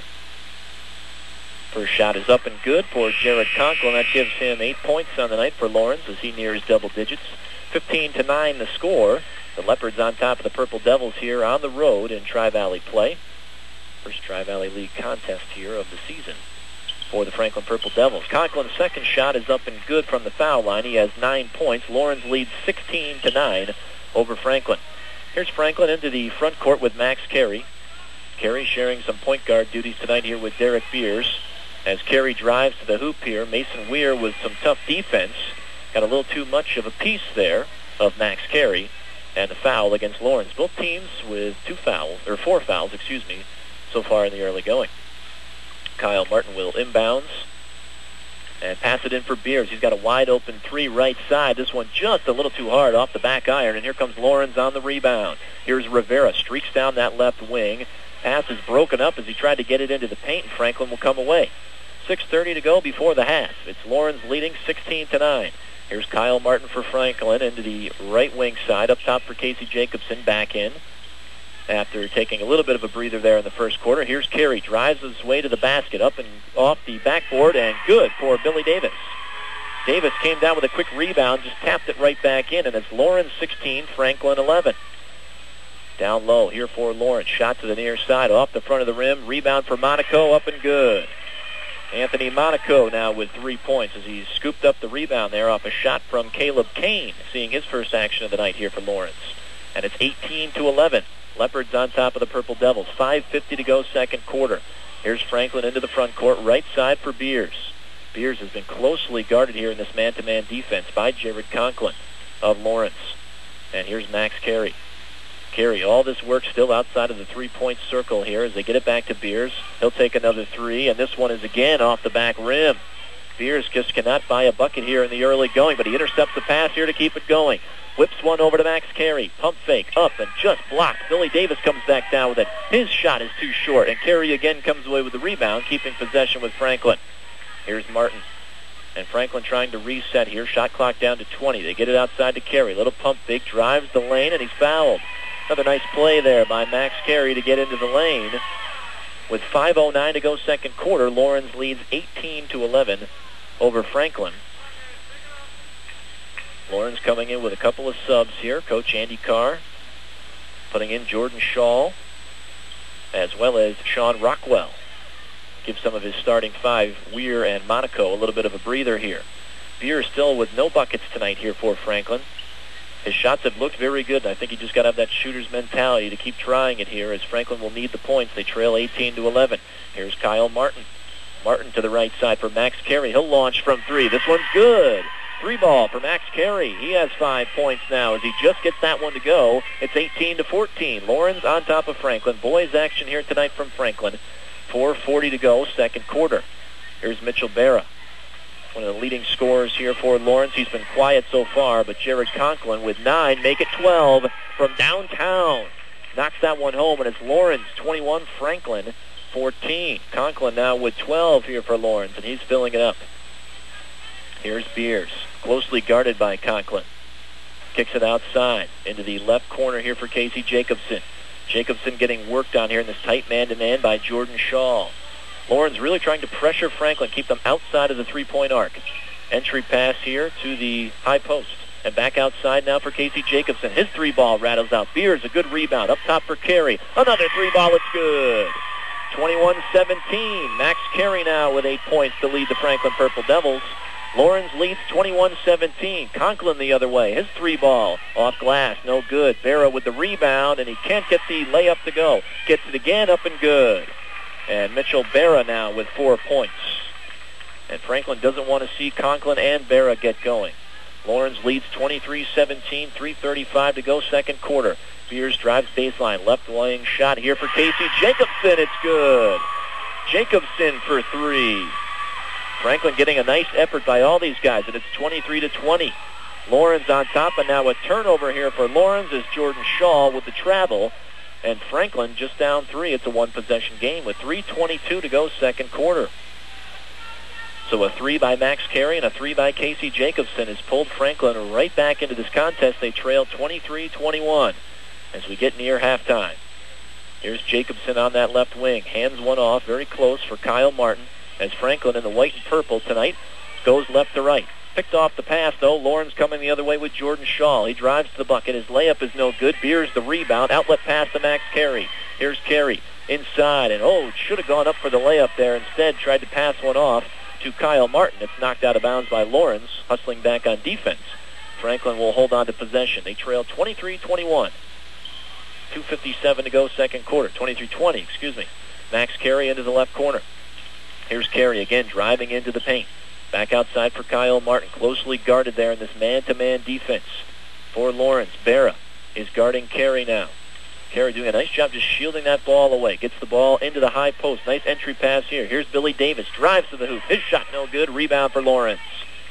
First shot is up and good for Jared Conklin. That gives him eight points on the night for Lawrence as he nears double digits. fifteen to nine the score. The Leopards on top of the Purple Devils here on the road in Tri-Valley play. First Tri-Valley League contest here of the season for the Franklin Purple Devils. Conklin's second shot is up and good from the foul line. He has nine points. Lawrence leads sixteen to nine over Franklin. Here's Franklin into the front court with Max Carey. Carey sharing some point guard duties tonight here with Derek Beers. As Carey drives to the hoop here, Mason Weir with some tough defense. Got a little too much of a piece there of Max Carey. And the foul against Lawrence. Both teams with two fouls, or four fouls, excuse me, so far in the early going. Kyle Martin will inbounds and pass it in for Beers. He's got a wide open three right side. This one just a little too hard off the back iron, and here comes Lawrence on the rebound. Here's Rivera, streaks down that left wing. Pass is broken up as he tried to get it into the paint, and Franklin will come away. six thirty to go before the half. It's Lawrence leading sixteen to nine. Here's Kyle Martin for Franklin into the right wing side. Up top for Casey Jacobson, back in. After taking a little bit of a breather there in the first quarter, here's Carey. Drives his way to the basket, up and off the backboard, and good for Billy Davis. Davis came down with a quick rebound, just tapped it right back in, and it's Lawrence sixteen, Franklin eleven. Down low here for Lawrence. Shot to the near side, off the front of the rim. Rebound for Monaco, up and good. Anthony Monaco now with three points as he scooped up the rebound there off a shot from Caleb Kane, seeing his first action of the night here for Lawrence. And it's eighteen to eleven. Leopards on top of the Purple Devils. five fifty to go, second quarter. Here's Franklin into the front court, right side for Beers. Beers has been closely guarded here in this man-to-man defense by Jared Conklin of Lawrence. And here's Max Carey. Carey, all this work still outside of the three-point circle here as they get it back to Beers. He'll take another three, and this one is again off the back rim. Beers just cannot buy a bucket here in the early going, but he intercepts the pass here to keep it going. Whips one over to Max Carey. Pump fake up and just blocked. Billy Davis comes back down with it. His shot is too short, and Carey again comes away with the rebound, keeping possession with Franklin. Here's Martin. And Franklin trying to reset here. Shot clock down to twenty. They get it outside to Carey. Little pump fake, drives the lane, and he's fouled. Another nice play there by Max Carey to get into the lane. With five oh nine to go second quarter, Lawrence leads eighteen to eleven over Franklin. Lawrence coming in with a couple of subs here. Coach Andy Carr putting in Jordan Shaw as well as Sean Rockwell. Gives some of his starting five, Weir and Monaco, a little bit of a breather here. Beer still with no buckets tonight here for Franklin. His shots have looked very good, and I think he just got to have that shooter's mentality to keep trying it here as Franklin will need the points. They trail eighteen to eleven. Here's Kyle Martin. Martin to the right side for Max Carey. He'll launch from three. This one's good. Three ball for Max Carey. He has five points now as he just gets that one to go. It's eighteen to fourteen. Lawrence on top of Franklin. Boys action here tonight from Franklin. four forty to go, second quarter. Here's Mitchell Barra. one of the leading scorers here for Lawrence. He's been quiet so far, but Jared Conklin with nine, make it twelve from downtown. Knocks that one home, and it's Lawrence twenty-one, Franklin fourteen. Conklin now with twelve here for Lawrence, and he's filling it up. Here's Beers, closely guarded by Conklin. Kicks it outside into the left corner here for Casey Jacobson. Jacobson getting worked on here in this tight man-to-man by Jordan Shaw. Lawrence really trying to pressure Franklin, keep them outside of the three-point arc. Entry pass here to the high post. And back outside now for Casey Jacobson. His three ball rattles out. Beers, a good rebound. Up top for Carey. Another three ball, it's good. twenty-one seventeen. Max Carey now with eight points to lead the Franklin Purple Devils. Lawrence leads twenty-one seventeen. Conklin the other way. His three ball off glass, no good. Barra with the rebound, and he can't get the layup to go. Gets it again, up and good. And Mitchell Barra now with four points. And Franklin doesn't want to see Conklin and Barra get going. Lawrence leads twenty-three seventeen, three thirty-five to go, second quarter. Beers drives baseline, left wing shot here for Casey Jacobson. It's good. Jacobson for three. Franklin getting a nice effort by all these guys, and it's twenty-three to twenty. Lawrence on top, and now a turnover here for Lawrence is Jordan Shaw with the travel. And Franklin just down three. It's a one-possession game with three twenty-two to go, second quarter. So a three by Max Carey and a three by Casey Jacobson has pulled Franklin right back into this contest. They trail twenty-three twenty-one as we get near halftime. Here's Jacobson on that left wing. Hands one off, very close for Kyle Martin, as Franklin in the white and purple tonight goes left to right. Picked off the pass, though. Lawrence coming the other way with Jordan Shaw. He drives to the bucket. His layup is no good. Beers the rebound. Outlet pass to Max Carey. Here's Carey inside, and oh, should have gone up for the layup there. Instead, tried to pass one off to Kyle Martin. It's knocked out of bounds by Lawrence, hustling back on defense. Franklin will hold on to possession. They trail twenty-three twenty-one. two fifty-seven to go, second quarter. twenty-three twenty, excuse me. Max Carey into the left corner. Here's Carey again driving into the paint. Back outside for Kyle Martin, closely guarded there in this man-to-man defense. For Lawrence, Barra is guarding Carey now. Carey doing a nice job just shielding that ball away. Gets the ball into the high post. Nice entry pass here. Here's Billy Davis. Drives to the hoop. His shot no good. Rebound for Lawrence.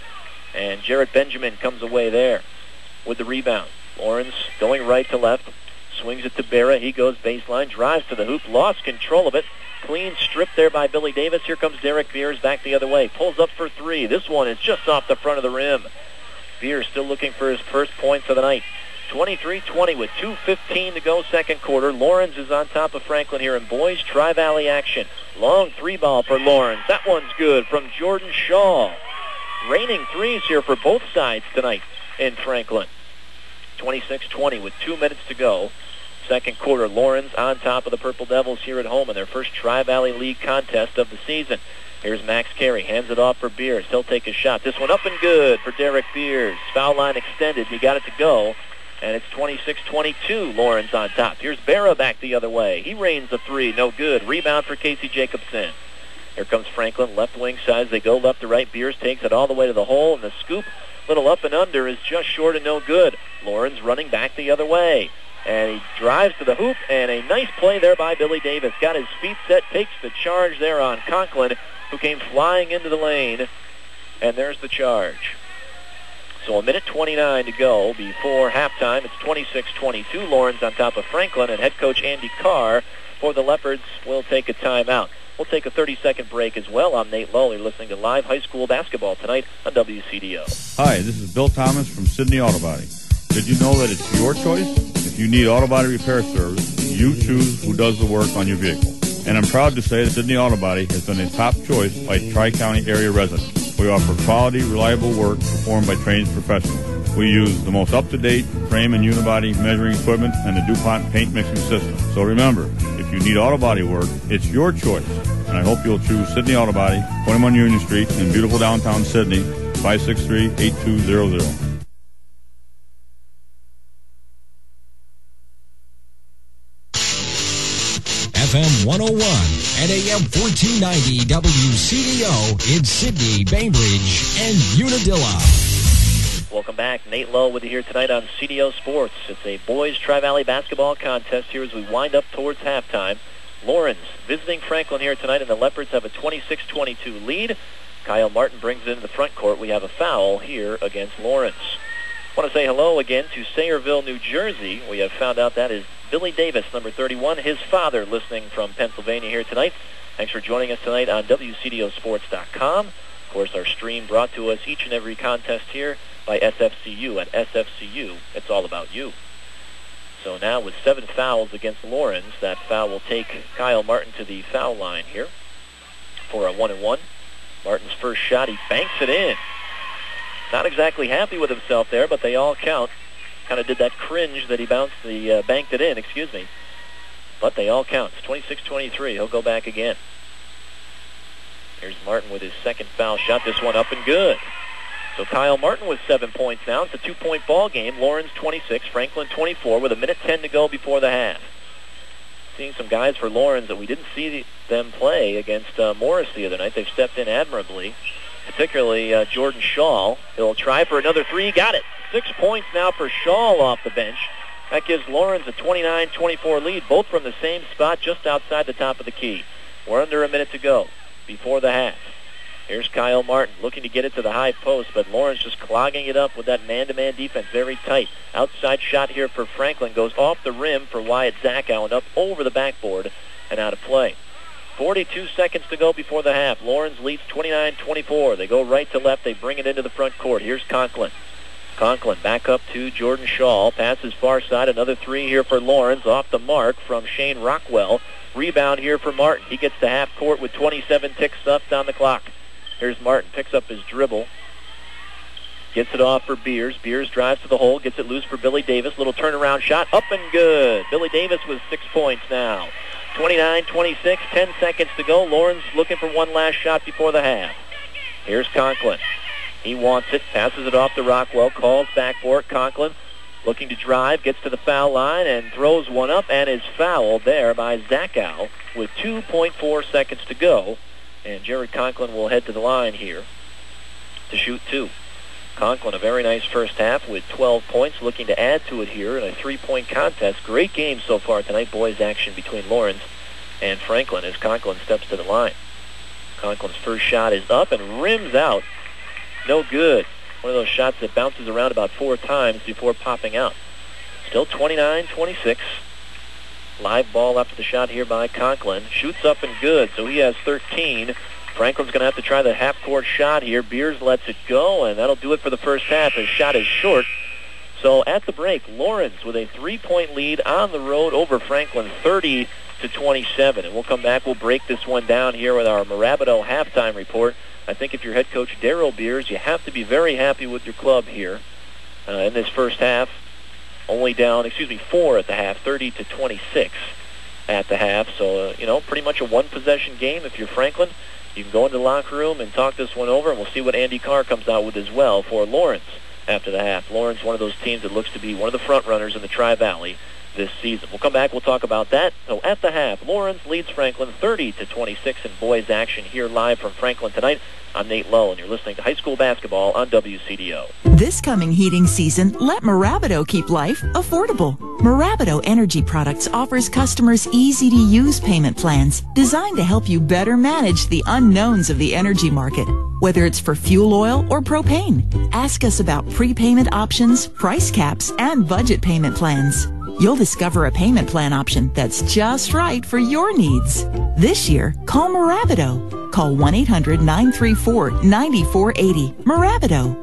And Jarrett Benjamin comes away there with the rebound. Lawrence going right to left. Swings it to Barra. He goes baseline. Drives to the hoop. Lost control of it. Clean strip there by Billy Davis. Here comes Derek Beers back the other way. Pulls up for three. This one is just off the front of the rim. Beers still looking for his first points of the night. twenty-three twenty with two fifteen to go, second quarter. Lawrence is on top of Franklin here in boys Tri-Valley action. Long three ball for Lawrence. That one's good from Jordan Shaw. Raining threes here for both sides tonight in Franklin. twenty-six twenty with two minutes to go. Second quarter, Lawrence on top of the Purple Devils here at home in their first Tri-Valley League contest of the season. Here's Max Carey, hands it off for Beers. He'll take a shot. This one up and good for Derek Beers. Foul line extended. He got it to go. And it's twenty-six twenty-two, Lawrence on top. Here's Barra back the other way. He rains a three, no good. Rebound for Casey Jacobson. Here comes Franklin, left wing side. They go left to right. Beers takes it all the way to the hole, and the scoop, little up and under, is just short and no good. Lawrence running back the other way. And he drives to the hoop, and a nice play there by Billy Davis. Got his feet set, takes the charge there on Conklin, who came flying into the lane. And there's the charge. So a minute twenty-nine to go before halftime. It's twenty-six twenty-two. Lawrence on top of Franklin, and head coach Andy Carr for the Leopards will take a timeout. We'll take a thirty-second break as well. I'm Nate Lowe. You're listening to live high school basketball tonight on W C D O. Hi, this is Bill Thomas from Sydney Auto Body. Did you know that it's your choice? If you need auto body repair service, you choose who does the work on your vehicle. And I'm proud to say that Sydney Auto Body has been a top choice by Tri-County area residents. We offer quality, reliable work performed by trained professionals. We use the most up-to-date frame and unibody measuring equipment and the DuPont paint mixing system. So remember, if you need auto body work, it's your choice. And I hope you'll choose Sydney Auto Body, twenty-one Union Street in beautiful downtown Sydney, five six three, eight two zero zero. F M one oh one and A M fourteen ninety W C D O in Sydney, Bainbridge, and Unadilla. Welcome back. Nate Lowe with you here tonight on C D O Sports. It's a boys Tri-Valley basketball contest here as we wind up towards halftime. Lawrence visiting Franklin here tonight, and the Leopards have a twenty-six twenty-two lead. Kyle Martin brings it into the front court. We have a foul here against Lawrence. I want to say hello again to Sayreville, New Jersey. We have found out that is Billy Davis, number thirty-one, his father, listening from Pennsylvania here tonight. Thanks for joining us tonight on W C D O sports dot com. Of course, our stream brought to us each and every contest here by S F C U. At S F C U, it's all about you. So now with seven fouls against Lawrence, that foul will take Kyle Martin to the foul line here for a one and one. Martin's first shot, he banks it in. Not exactly happy with himself there, but they all count. Kind of did that cringe that he bounced the uh, banked it in, excuse me. But they all count. It's twenty-six twenty-three. He'll go back again. Here's Martin with his second foul shot. This one up and good. So Kyle Martin with seven points now. It's a two-point ball game. Lawrence twenty-six, Franklin twenty-four with a minute ten to go before the half. Seeing some guys for Lawrence that we didn't see them play against uh, Morris the other night. They've stepped in admirably, particularly uh, Jordan Shaw. He'll try for another three. Got it. Six points now for Shaw off the bench. That gives Lawrence a twenty-nine twenty-four lead, both from the same spot just outside the top of the key. We're under a minute to go before the half. Here's Kyle Martin looking to get it to the high post, but Lawrence just clogging it up with that man-to-man defense, very tight. Outside shot here for Franklin goes off the rim for Wyatt Zackow and up over the backboard and out of play. forty-two seconds to go before the half. Lawrence leads twenty-nine twenty-four. They go right to left. They bring it into the front court. Here's Conklin. Conklin back up to Jordan Shaw. Passes far side. Another three here for Lawrence. Off the mark from Shane Rockwell. Rebound here for Martin. He gets to half court with twenty-seven ticks left on the clock. Here's Martin. Picks up his dribble. Gets it off for Beers. Beers drives to the hole. Gets it loose for Billy Davis. Little turnaround shot. Up and good. Billy Davis with six points now. twenty-nine twenty-six. Ten seconds to go. Lawrence looking for one last shot before the half. Here's Conklin. He wants it. Passes it off to Rockwell. Calls back for it. Conklin looking to drive. Gets to the foul line and throws one up and is fouled there by Zackow with two point four seconds to go. And Jared Conklin will head to the line here to shoot two. Conklin, a very nice first half with twelve points, looking to add to it here in a three-point contest. Great game so far tonight. Boys action between Lawrence and Franklin as Conklin steps to the line. Conklin's first shot is up and rims out. No good. One of those shots that bounces around about four times before popping out. Still twenty-nine twenty-six. Live ball after the shot here by Conklin. Shoots up and good, so he has thirteen. Franklin's going to have to try the half-court shot here. Beers lets it go, and that'll do it for the first half. His shot is short. So at the break, Lawrence with a three-point lead on the road over Franklin, thirty to twenty-seven. And we'll come back. We'll break this one down here with our Mirabito halftime report. I think if you're head coach Darrell Beers, you have to be very happy with your club here uh, in this first half. Only down, excuse me, four at the half, thirty to twenty-six at the half. So, uh, you know, pretty much a one-possession game. If you're Franklin, you can go into the locker room and talk this one over, and we'll see what Andy Carr comes out with as well for Lawrence after the half. Lawrence, one of those teams that looks to be one of the front runners in the Tri-Valley this season. We'll come back. We'll talk about that. So at the half, Lawrence leads Franklin thirty to twenty-six in boys action here live from Franklin tonight. I'm Nate Lowe, and you're listening to High School Basketball on W C D O. This coming heating season, let Mirabito keep life affordable. Mirabito Energy Products offers customers easy-to-use payment plans designed to help you better manage the unknowns of the energy market. Whether it's for fuel oil or propane, ask us about prepayment options, price caps, and budget payment plans. You'll discover a payment plan option that's just right for your needs. This year, call Mirabito. Call one eight hundred nine three four nine four eight zero. Mirabito.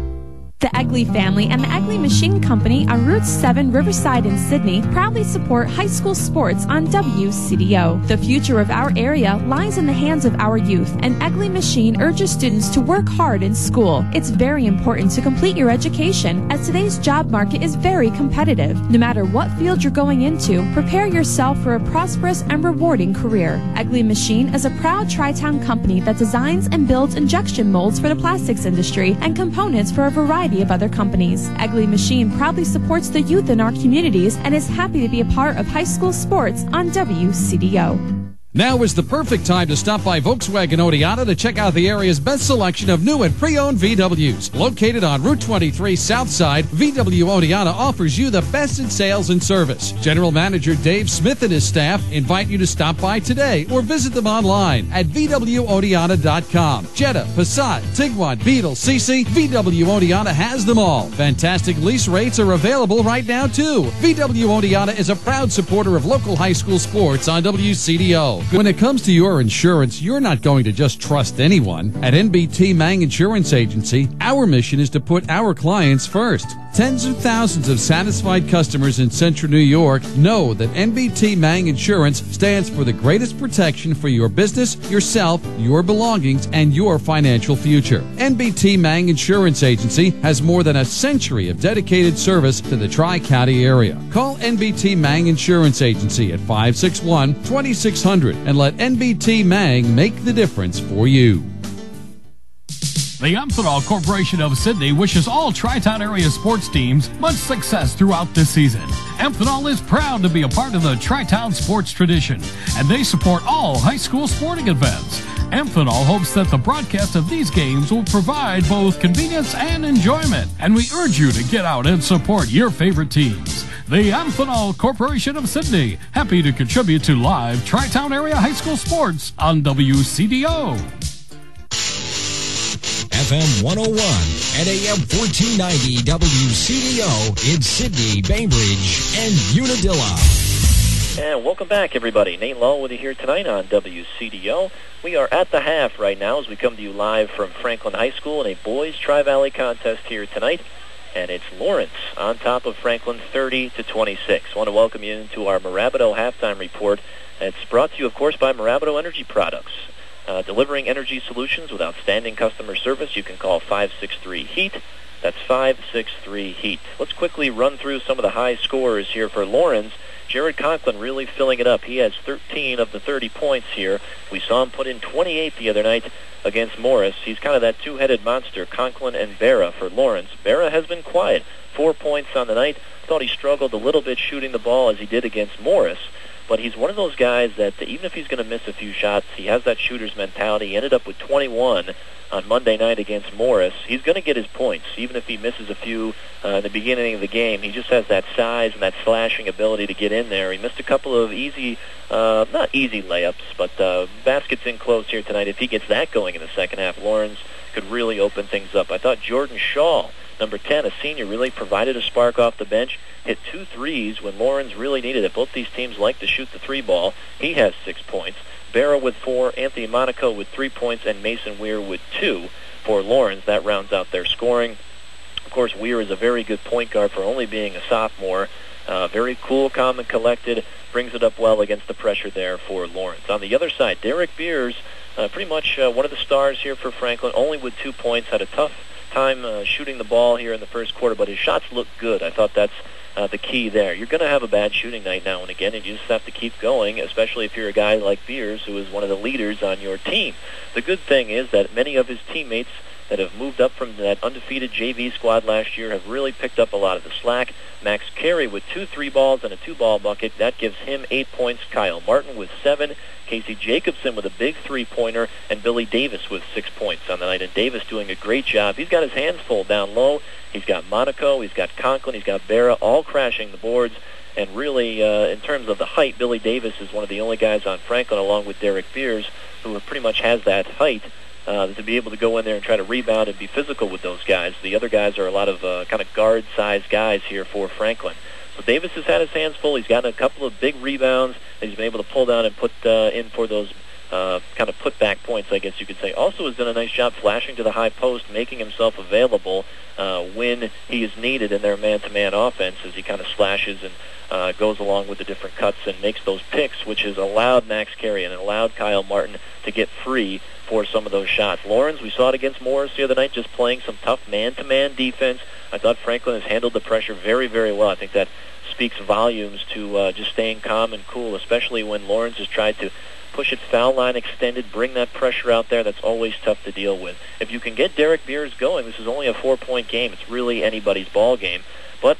The Egley family and the Egley Machine Company on Route seven Riverside in Sydney proudly support high school sports on W C D O. The future of our area lies in the hands of our youth, and Egley Machine urges students to work hard in school. It's very important to complete your education, as today's job market is very competitive. No matter what field you're going into, prepare yourself for a prosperous and rewarding career. Egley Machine is a proud Tri-Town company that designs and builds injection molds for the plastics industry and components for a variety of other companies. Egley Machine proudly supports the youth in our communities and is happy to be a part of high school sports on W C D O. Now is the perfect time to stop by Volkswagen Oneonta to check out the area's best selection of new and pre-owned V Ws. Located on Route twenty-three South Side, V W Oneonta offers you the best in sales and service. General Manager Dave Smith and his staff invite you to stop by today or visit them online at V W Oneonta dot com. Jetta, Passat, Tiguan, Beetle, C C, V W Oneonta has them all. Fantastic lease rates are available right now too. V W Oneonta is a proud supporter of local high school sports on W C D O. When it comes to your insurance, you're not going to just trust anyone. At N B T Mang Insurance Agency, our mission is to put our clients first. Tens of thousands of satisfied customers in Central New York know that N B T Mang Insurance stands for the greatest protection for your business, yourself, your belongings, and your financial future. N B T Mang Insurance Agency has more than a century of dedicated service to the Tri-County area. Call N B T Mang Insurance Agency at five six one, two six zero zero and let N B T Mang make the difference for you. The Amphenol Corporation of Sydney wishes all Tri-Town area sports teams much success throughout this season. Amphenol is proud to be a part of the Tri-Town sports tradition, and they support all high school sporting events. Amphenol hopes that the broadcast of these games will provide both convenience and enjoyment, and we urge you to get out and support your favorite teams. The Amphenol Corporation of Sydney, happy to contribute to live Tri-Town area high school sports on W C D O. F M one oh one and A M fourteen ninety W C D O in Sydney, Bainbridge, and Unadilla. And welcome back, everybody. Nate Lowell with you here tonight on W C D O. We are at the half right now as we come to you live from Franklin High School in a boys Tri-Valley contest here tonight. And it's Lawrence on top of Franklin thirty to twenty-six. I want to welcome you into our Mirabito halftime report. It's brought to you, of course, by Mirabito Energy Products. Uh, delivering energy solutions with outstanding customer service. You can call five six three HEAT. That's five six three HEAT. Let's quickly run through some of the high scorers here for Lawrence. Jared Conklin really filling it up. He has thirteen of the thirty points here. We saw him put in twenty-eight the other night against Morris. He's kind of that two-headed monster, Conklin and Berra for Lawrence. Berra has been quiet. Four points on the night. Thought he struggled a little bit shooting the ball as he did against Morris. But he's one of those guys that even if he's going to miss a few shots, he has that shooter's mentality. He ended up with twenty-one on Monday night against Morris. He's going to get his points, even if he misses a few uh, in the beginning of the game. He just has that size and that slashing ability to get in there. He missed a couple of easy, uh, not easy layups, but uh, baskets in close here tonight. If he gets that going in the second half, Lawrence could really open things up. I thought Jordan Shaw, number ten, a senior, really provided a spark off the bench. Hit two threes when Lawrence really needed it. Both these teams like to shoot the three ball. He has six points. Berra with four, Anthony Monaco with three points, and Mason Weir with two for Lawrence. That rounds out their scoring. Of course, Weir is a very good point guard for only being a sophomore. Uh, very cool, calm, and collected. Brings it up well against the pressure there for Lawrence. On the other side, Derek Beers, uh, pretty much uh, one of the stars here for Franklin, only with two points. Had a tough time uh, shooting the ball here in the first quarter, but his shots look good. I thought that's Uh, the key there. You're going to have a bad shooting night now and again, and you just have to keep going, especially if you're a guy like Beers, who is one of the leaders on your team. The good thing is that many of his teammates that have moved up from that undefeated J V squad last year have really picked up a lot of the slack. Max Carey with two three balls and a two-ball bucket. That gives him eight points. Kyle Martin with seven. Casey Jacobson with a big three-pointer. And Billy Davis with six points on the night. And Davis doing a great job. He's got his hands full down low. He's got Monaco. He's got Conklin. He's got Berra, all crashing the boards. And really, uh, in terms of the height, Billy Davis is one of the only guys on Franklin, along with Derek Beers, who pretty much has that height uh, to be able to go in there and try to rebound and be physical with those guys. The other guys are a lot of uh, kind of guard-sized guys here for Franklin. So Davis has had his hands full. He's gotten a couple of big rebounds that he's been able to pull down and put uh, in for those uh, kind of put-back points, I guess you could say. Also has done a nice job flashing to the high post, making himself available uh, when he is needed in their man-to-man offense as he kind of slashes and uh, goes along with the different cuts and makes those picks, which has allowed Max Carey and allowed Kyle Martin to get free for some of those shots. Lawrence, we saw it against Morris the other night, just playing some tough man-to-man defense. I thought Franklin has handled the pressure very, very well. I think that speaks volumes to uh, just staying calm and cool, especially when Lawrence has tried to push it foul line extended, bring that pressure out there. That's always tough to deal with. If you can get Derek Beers going, this is only a four-point game. It's really anybody's ball game. But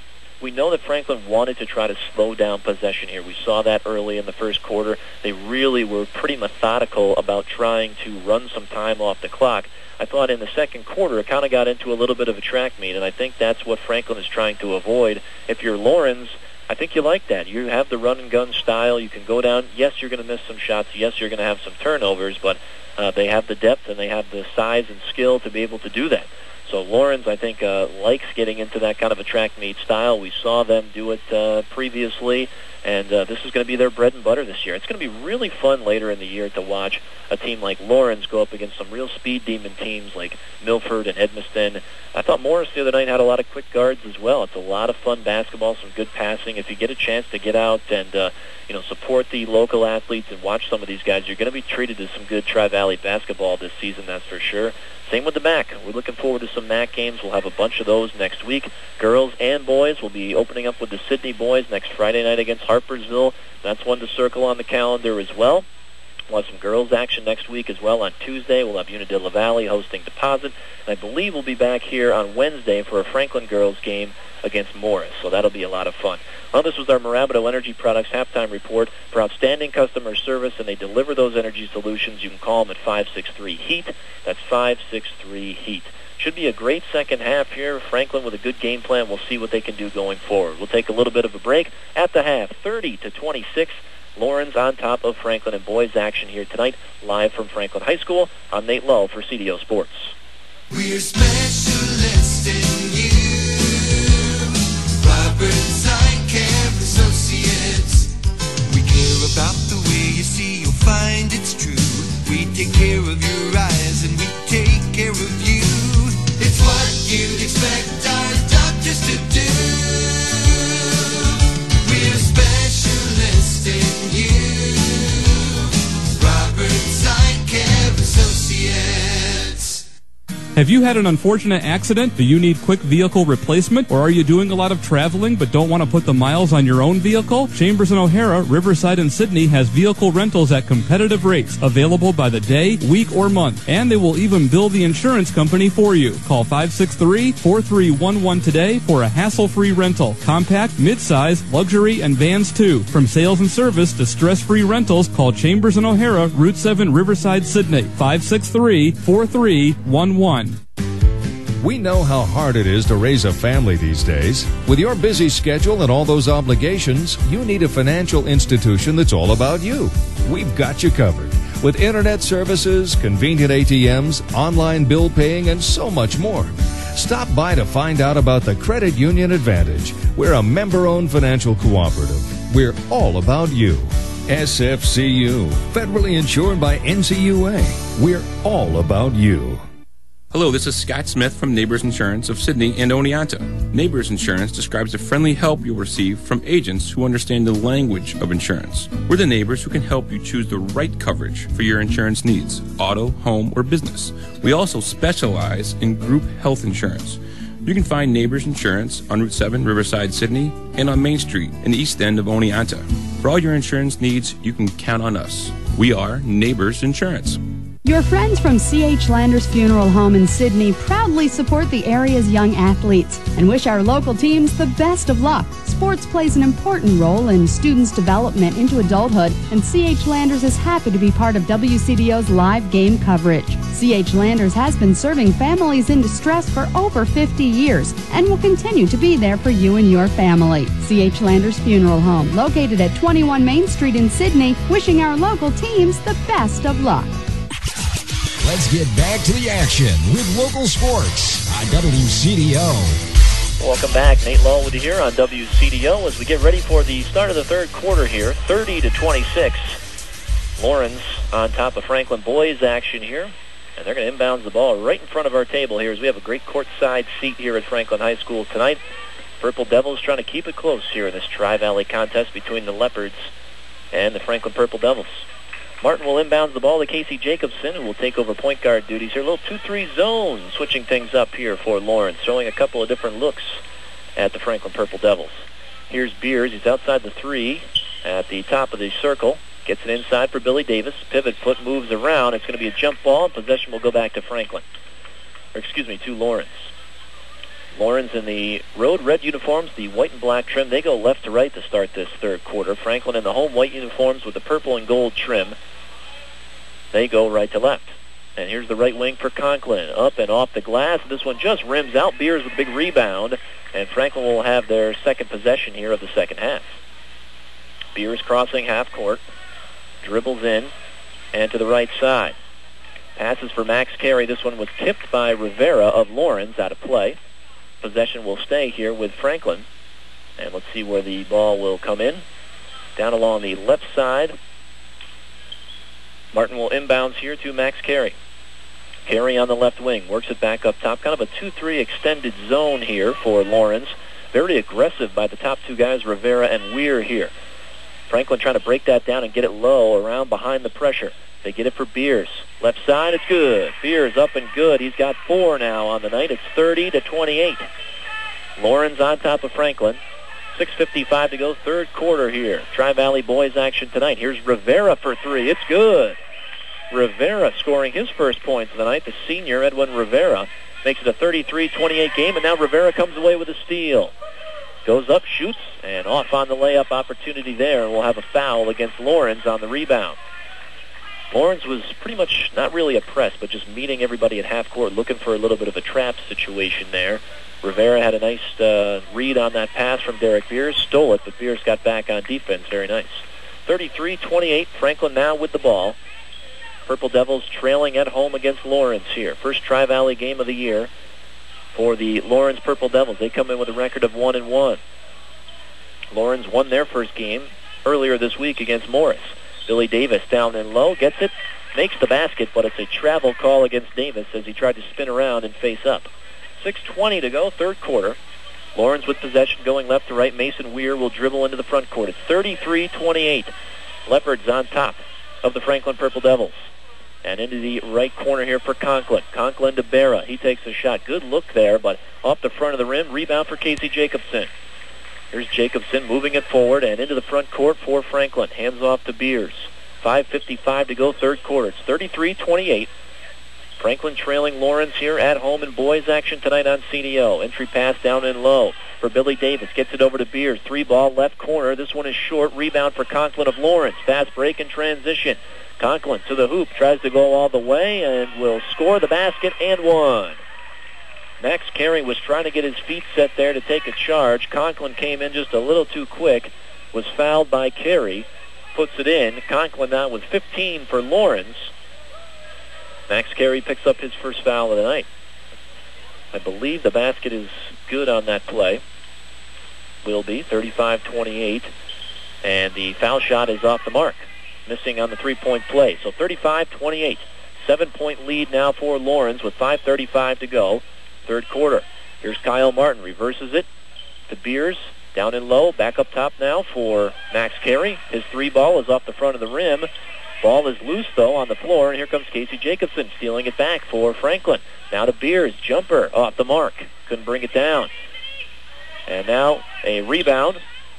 we know that Franklin wanted to try to slow down possession here. We saw that early in the first quarter. They really were pretty methodical about trying to run some time off the clock. I thought in the second quarter it kind of got into a little bit of a track meet, and I think that's what Franklin is trying to avoid. If you're Lawrence, I think you like that. You have the run-and-gun style. You can go down. Yes, you're going to miss some shots. Yes, you're going to have some turnovers, but uh, they have the depth and they have the size and skill to be able to do that. So Lawrence, I think, uh, likes getting into that kind of a track meet style. We saw them do it uh, previously, and uh, this is going to be their bread and butter this year. It's going to be really fun later in the year to watch a team like Lawrence go up against some real speed demon teams like Milford and Edmiston. I thought Morris the other night had a lot of quick guards as well. It's a lot of fun basketball, some good passing. If you get a chance to get out and uh, you know, support the local athletes and watch some of these guys, you're going to be treated to some good Tri-Valley basketball this season, that's for sure. Same with the M A C. We're looking forward to some M A C games. We'll have a bunch of those next week. Girls and boys will be opening up with the Sidney boys next Friday night against Harpersville. That's one to circle on the calendar as well. We'll have some girls action next week as well. On Tuesday, we'll have Unadilla Valley hosting Deposit. And I believe we'll be back here on Wednesday for a Franklin girls game against Morris. So that'll be a lot of fun. Well, this was our Mirabito Energy Products halftime report. For outstanding customer service, and they deliver those energy solutions, you can call them at five six three HEAT. That's five six three HEAT. Should be a great second half here. Franklin with a good game plan. We'll see what they can do going forward. We'll take a little bit of a break. At the half, thirty to twenty-six. Lawrence on top of Franklin in boys action here tonight, live from Franklin High School. I'm Nate Lull for C D O Sports. We're specialists in you, Roberts Eye Care Associates. We care about the way you see, you'll find it's true. We take care of your eyes and we take care of you. It's what you'd expect our doctors to do. We're specialists in you, Roberts Eye Care Associates. Have you had an unfortunate accident? Do you need quick vehicle replacement? Or are you doing a lot of traveling but don't want to put the miles on your own vehicle? Chambers and O'Hara, Riverside, and Sydney has vehicle rentals at competitive rates, available by the day, week, or month. And they will even bill the insurance company for you. Call five six three, four three one one today for a hassle-free rental. Compact, mid-size, luxury, and vans too. From sales and service to stress-free rentals, call Chambers and O'Hara, Route seven, Riverside, Sydney. five six three, four three one one. We know how hard it is to raise a family these days. With your busy schedule and all those obligations, you need a financial institution that's all about you. We've got you covered with internet services, convenient A T Ms, online bill paying, and so much more. Stop by to find out about the Credit Union Advantage. We're a member-owned financial cooperative. We're all about you. S F C U, federally insured by N C U A. We're all about you. Hello, this is Scott Smith from Neighbors Insurance of Sydney and Oneonta. Neighbors Insurance describes the friendly help you'll receive from agents who understand the language of insurance. We're the neighbors who can help you choose the right coverage for your insurance needs, auto, home, or business. We also specialize in group health insurance. You can find Neighbors Insurance on Route seven, Riverside, Sydney, and on Main Street in the east end of Oneonta. For all your insurance needs, you can count on us. We are Neighbors Insurance. Your friends from C H Landers Funeral Home in Sydney proudly support the area's young athletes and wish our local teams the best of luck. Sports plays an important role in students' development into adulthood, and C H Landers is happy to be part of W C D O's live game coverage. C H Landers has been serving families in distress for over fifty years and will continue to be there for you and your family. C H Landers Funeral Home, located at twenty-one Main Street in Sydney, wishing our local teams the best of luck. Let's get back to the action with local sports on W C D O. Welcome back. Nate Lull with you here on W C D O as we get ready for the start of the third quarter here. thirty to twenty-six. Lawrence on top of Franklin boys action here. And they're going to inbound the ball right in front of our table here as we have a great courtside seat here at Franklin High School tonight. Purple Devils trying to keep it close here in this Tri-Valley contest between the Leopards and the Franklin Purple Devils. Martin will inbound the ball to Casey Jacobson, who will take over point guard duties here. A little two three zone, switching things up here for Lawrence, throwing a couple of different looks at the Franklin Purple Devils. Here's Beers. He's outside the three at the top of the circle. Gets it inside for Billy Davis. Pivot foot moves around. It's going to be a jump ball, and possession will go back to Franklin. Or excuse me, to Lawrence. Lawrence in the road red uniforms, the white and black trim. They go left to right to start this third quarter. Franklin in the home white uniforms with the purple and gold trim. They go right to left. And here's the right wing for Conklin. Up and off the glass. This one just rims out. Beers with a big rebound. And Franklin will have their second possession here of the second half. Beers crossing half court. Dribbles in. And to the right side. Passes for Max Carey. This one was tipped by Rivera of Lawrence out of play. Possession will stay here with Franklin. And let's see where the ball will come in. Down along the left side. Martin will inbounds here to Max Carey. Carey on the left wing. Works it back up top. Kind of a two three extended zone here for Lawrence. Very aggressive by the top two guys, Rivera and Weir here. Franklin trying to break that down and get it low around behind the pressure. They get it for Beers. Left side, it's good. Beers up and good. He's got four now on the night. It's thirty to twenty-eight. Lawrence on top of Franklin. six fifty-five to go, third quarter here. Tri-Valley boys action tonight. Here's Rivera for three. It's good. Rivera scoring his first points of the night. The senior, Edwin Rivera, makes it a thirty-three twenty-eight game, and now Rivera comes away with a steal. Goes up, shoots, and off on the layup opportunity there. We'll have a foul against Lawrence on the rebound. Lawrence was pretty much not really a press, but just meeting everybody at half court, looking for a little bit of a trap situation there. Rivera had a nice uh, read on that pass from Derek Beers, stole it, but Beers got back on defense. Very nice. thirty-three twenty-eight, Franklin now with the ball. Purple Devils trailing at home against Lawrence here. First Tri-Valley game of the year for the Lawrence Purple Devils. They come in with a record of one and one. Lawrence won their first game earlier this week against Morris. Billy Davis down and low, gets it, makes the basket, but it's a travel call against Davis as he tried to spin around and face up. six twenty to go, third quarter. Lawrence with possession going left to right. Mason Weir will dribble into the front court. It's thirty-three twenty-eight. Leopards on top of the Franklin Purple Devils. And into the right corner here for Conklin. Conklin to Berra. He takes a shot. Good look there, but off the front of the rim. Rebound for Casey Jacobson. Here's Jacobson moving it forward and into the front court for Franklin. Hands off to Beers. five fifty-five to go, third quarter. It's thirty-three twenty-eight. Franklin trailing Lawrence here at home in boys action tonight on C D O. Entry pass down and low for Billy Davis. Gets it over to Beers. Three ball left corner. This one is short. Rebound for Conklin of Lawrence. Fast break and transition. Conklin to the hoop. Tries to go all the way and will score the basket and one. Max Carey was trying to get his feet set there to take a charge. Conklin came in just a little too quick. Was fouled by Carey. Puts it in. Conklin now with fifteen for Lawrence. Max Carey picks up his first foul of the night. I believe the basket is good on that play. Will be thirty-five twenty-eight. And the foul shot is off the mark. Missing on the three-point play. So thirty-five twenty-eight. Seven-point lead now for Lawrence with five thirty-five to go. Third quarter. Here's Kyle Martin. Reverses it to Beers. Down and low. Back up top now for Max Carey. His three ball is off the front of the rim. Ball is loose, though, on the floor. And here comes Casey Jacobson stealing it back for Franklin. Now to Beers. Jumper off the mark. Couldn't bring it down. And now a rebound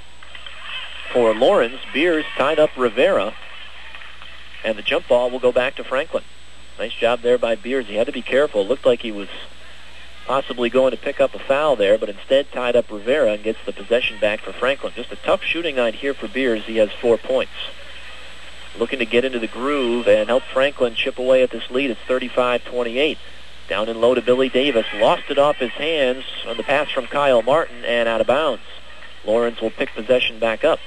for Lawrence. Beers tied up Rivera. And the jump ball will go back to Franklin. Nice job there by Beers. He had to be careful. It looked like he was possibly going to pick up a foul there, but instead tied up Rivera and gets the possession back for Franklin. Just a tough shooting night here for Beers. He has four points. Looking to get into the groove and help Franklin chip away at this lead. It's thirty-five twenty-eight. Down and low to Billy Davis. Lost it off his hands on the pass from Kyle Martin and out of bounds. Lawrence will pick possession back up.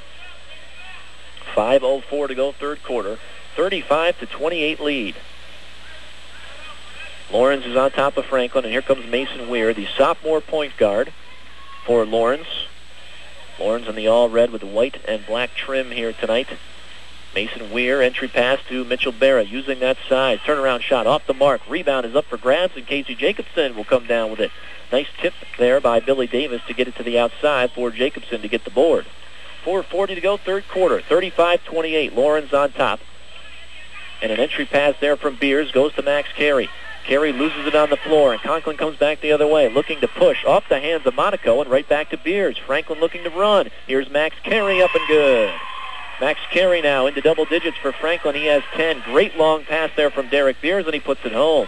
five oh four to go, third quarter. thirty-five to twenty-eight lead. Lawrence is on top of Franklin, and here comes Mason Weir, the sophomore point guard for Lawrence. Lawrence in the all-red with the white and black trim here tonight. Mason Weir, entry pass to Mitchell Berra, using that side. Turnaround shot off the mark. Rebound is up for grabs, and Casey Jacobson will come down with it. Nice tip there by Billy Davis to get it to the outside for Jacobson to get the board. four forty to go, third quarter. thirty-five twenty-eight. Lawrence on top. And an entry pass there from Beers goes to Max Carey. Carey loses it on the floor, and Conklin comes back the other way, looking to push off the hands of Monaco and right back to Beers. Franklin looking to run. Here's Max Carey up and good. Max Carey now into double digits for Franklin. He has ten. Great long pass there from Derek Beers, and he puts it home.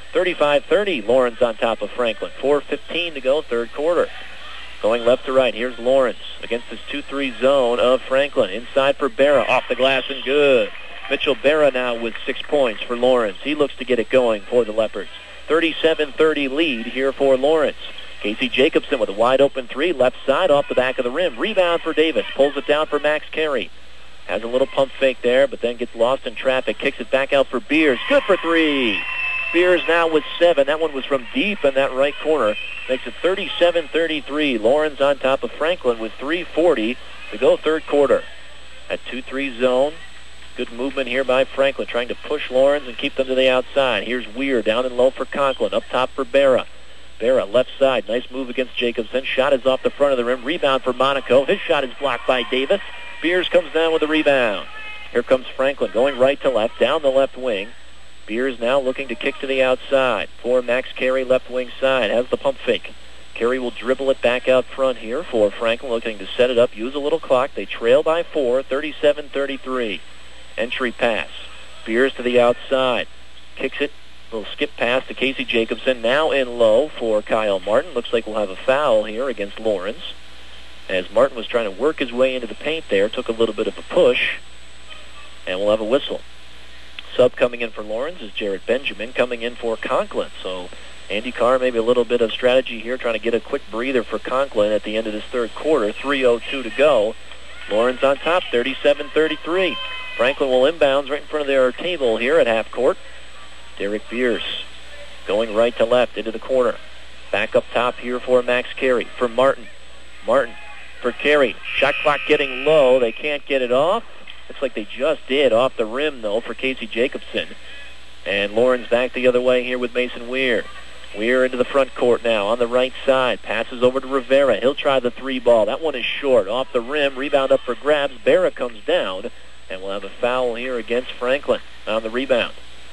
thirty-five thirty, Lawrence on top of Franklin. four fifteen to go, third quarter. Going left to right, here's Lawrence against this two three zone of Franklin. Inside for Berra, off the glass and good. Mitchell Berra now with six points for Lawrence. He looks to get it going for the Leopards. thirty-seven thirty lead here for Lawrence. Casey Jacobson with a wide open three, left side off the back of the rim. Rebound for Davis, pulls it down for Max Carey. Has a little pump fake there, but then gets lost in traffic. Kicks it back out for Beers. Good for three. Beers now with seven. That one was from deep in that right corner. Makes it thirty-seven thirty-three. Lawrence on top of Franklin with three forty to go third quarter. At two three zone. Good movement here by Franklin, trying to push Lawrence and keep them to the outside. Here's Weir down and low for Conklin. Up top for Berra. Berra left side. Nice move against Jacobson. Shot is off the front of the rim. Rebound for Monaco. His shot is blocked by Davis. Beers comes down with the rebound. Here comes Franklin going right to left, down the left wing. Beers now looking to kick to the outside for Max Carey, left wing side. Has the pump fake. Carey will dribble it back out front here for Franklin, looking to set it up, use a little clock. They trail by four, thirty-seven thirty-three. Entry pass. Beers to the outside. Kicks it. Little skip pass to Casey Jacobson. Now in low for Kyle Martin. Looks like we'll have a foul here against Lawrence. As Martin was trying to work his way into the paint there, took a little bit of a push, and we'll have a whistle. Sub coming in for Lawrence is Jared Benjamin, coming in for Conklin. So Andy Carr, maybe a little bit of strategy here, trying to get a quick breather for Conklin at the end of this third quarter. three oh two to go. Lawrence on top, thirty-seven thirty-three. Franklin will inbounds right in front of their table here at half court. Derek Beers going right to left into the corner. Back up top here for Max Carey. For Martin. Martin for Carey. Shot clock getting low. They can't get it off. Looks like they just did off the rim, though, for Casey Jacobson. And Lawrence back the other way here with Mason Weir. Weir into the front court now on the right side. Passes over to Rivera. He'll try the three ball. That one is short. Off the rim. Rebound up for grabs. Berra comes down. And we'll have a foul here against Franklin on the rebound.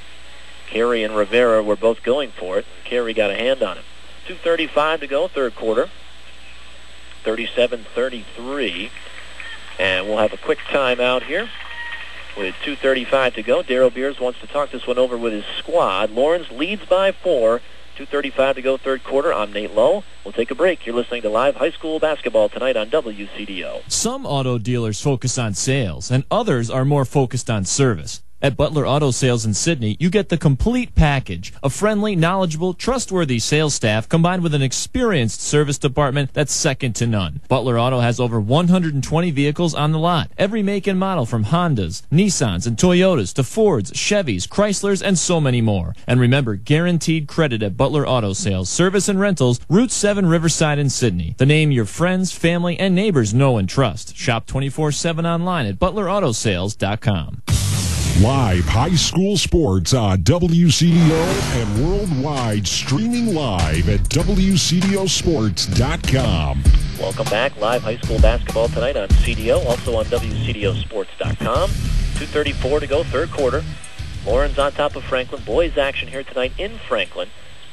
Carey and Rivera were both going for it. Carey got a hand on him. two thirty-five to go, third quarter. thirty-seven thirty-three. And we'll have a quick timeout here with two thirty-five to go. Darryl Beers wants to talk this one over with his squad. Lawrence leads by four. two thirty-five to go, third quarter. I'm Nate Lowe. We'll take a break. You're listening to live high school basketball tonight on W C D O. Some auto dealers focus on sales, and others are more focused on service. At Butler Auto Sales in Sydney, you get the complete package. A friendly, knowledgeable, trustworthy sales staff combined with an experienced service department that's second to none. Butler Auto has over one hundred twenty vehicles on the lot. Every make and model from Hondas, Nissans, and Toyotas to Fords, Chevys, Chryslers, and so many more. And remember, guaranteed credit at Butler Auto Sales, service and rentals, Route seven Riverside in Sydney. The name your friends, family, and neighbors know and trust. Shop twenty-four seven online at butler auto sales dot com. Live high school sports on W C D O and worldwide, streaming live at W C D O sports dot com. Welcome back. Live high school basketball tonight on C D O, also on W C D O sports dot com. two thirty-four to go, third quarter. Lawrence on top of Franklin. Boys action here tonight in Franklin.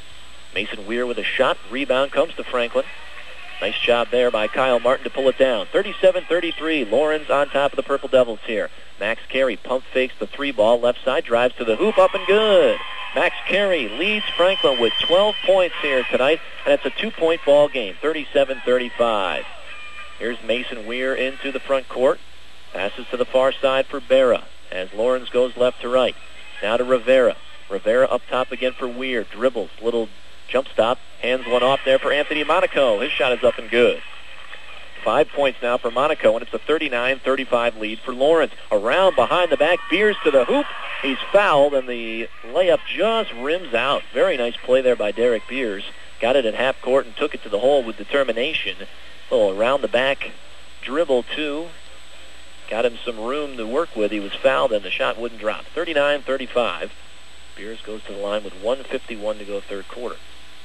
Mason Weir with a shot. Rebound comes to Franklin. Nice job there by Kyle Martin to pull it down. thirty-seven thirty-three. Lawrence on top of the Purple Devils here. Max Carey pump fakes the three ball left side, drives to the hoop, up and good. Max Carey leads Franklin with twelve points here tonight, and it's a two-point ball game, thirty-seven thirty-five. Here's Mason Weir into the front court. Passes to the far side for Berra as Lawrence goes left to right. Now to Rivera. Rivera up top again for Weir. Dribbles, little jump stop, hands one off there for Anthony Monaco. His shot is up and good. Five points now for Monaco, and it's a thirty-nine thirty-five lead for Lawrence. Around behind the back, Beers to the hoop. He's fouled, and the layup just rims out. Very nice play there by Derek Beers. Got it at half court and took it to the hole with determination. A little around the back dribble, too. Got him some room to work with. He was fouled, and the shot wouldn't drop. thirty-nine thirty-five. Beers goes to the line with one fifty-one to go third quarter.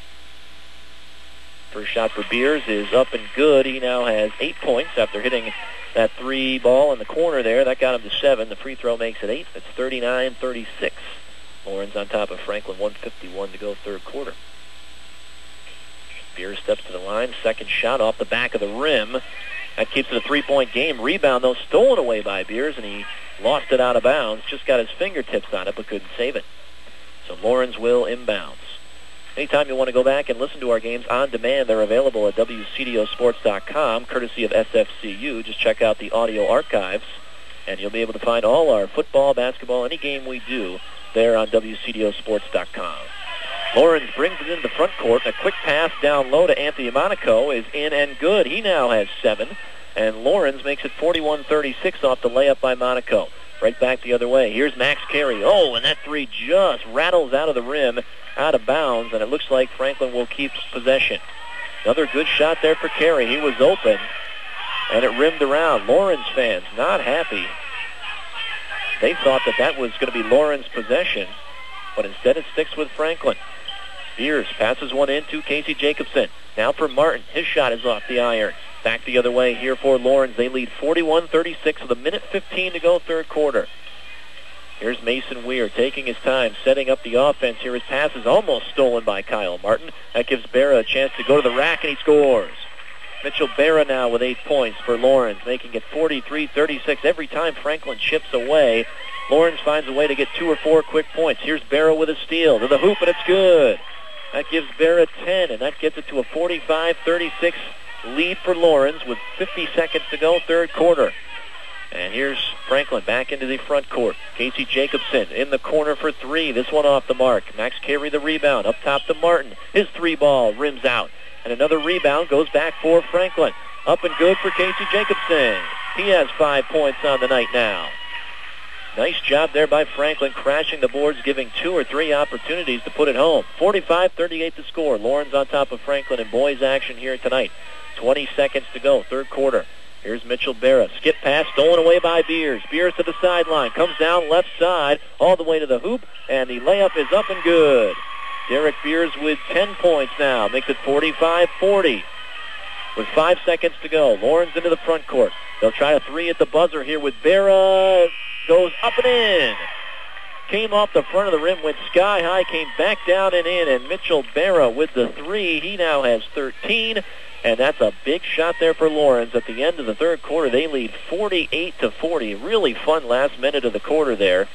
First shot for Beers is up and good. He now has eight points after hitting that three ball in the corner there. That got him to seven. The free throw makes it eight. It's thirty-nine thirty-six. Lawrence on top of Franklin, one fifty-one to go third quarter. Beers steps to the line. Second shot off the back of the rim. That keeps it a three-point game. Rebound, though, stolen away by Beers, and he lost it out of bounds. Just got his fingertips on it, but couldn't save it. So Lawrence will inbounds. Anytime you want to go back and listen to our games on demand, they're available at W C D O sports dot com, courtesy of S F C U. Just check out the audio archives, and you'll be able to find all our football, basketball, any game we do there on W C D O sports dot com. Lawrence brings it into the front court, and a quick pass down low to Anthony Monaco is in and good. He now has seven, and Lawrence makes it forty-one thirty-six off the layup by Monaco. Right back the other way. Here's Max Carey. Oh, and that three just rattles out of the rim, out of bounds, and it looks like Franklin will keep possession. Another good shot there for Carey. He was open, and it rimmed around. Lawrence fans not happy. They thought that that was going to be Lawrence possession, but instead it sticks with Franklin. Beers passes one in to Casey Jacobson. Now for Martin. His shot is off the iron. Back the other way here for Lawrence. They lead forty-one thirty-six with a minute fifteen to go third quarter. Here's Mason Weir taking his time, setting up the offense here. His pass is almost stolen by Kyle Martin. That gives Barra a chance to go to the rack, and he scores. Mitchell Barra now with eight points for Lawrence, making it forty-three thirty-six. Every time Franklin chips away, Lawrence finds a way to get two or four quick points. Here's Barra with a steal to the hoop, and it's good. That gives Barra ten, and that gets it to a forty-five thirty-six lead for Lawrence with fifty seconds to go, third quarter. And here's Franklin back into the front court. Casey Jacobson in the corner for three. This one off the mark. Max Carey the rebound. Up top to Martin. His three ball rims out. And another rebound goes back for Franklin. Up and good for Casey Jacobson. He has five points on the night now. Nice job there by Franklin, crashing the boards, giving two or three opportunities to put it home. forty-five thirty-eight to score. Lawrence on top of Franklin in boys action here tonight. twenty seconds to go, third quarter. Here's Mitchell Barra. Skip pass stolen away by Beers. Beers to the sideline. Comes down left side all the way to the hoop, and the layup is up and good. Derek Beers with ten points now. Makes it forty-five forty. With five seconds to go. Lawrence into the front court. They'll try a three at the buzzer here with Barra. Goes up and in. Came off the front of the rim, went sky high, came back down and in, and Mitchell Barra with the three. He now has thirteen. And that's a big shot there for Lawrence. At the end of the third quarter, they lead forty-eight to forty. Really fun last minute of the quarter there.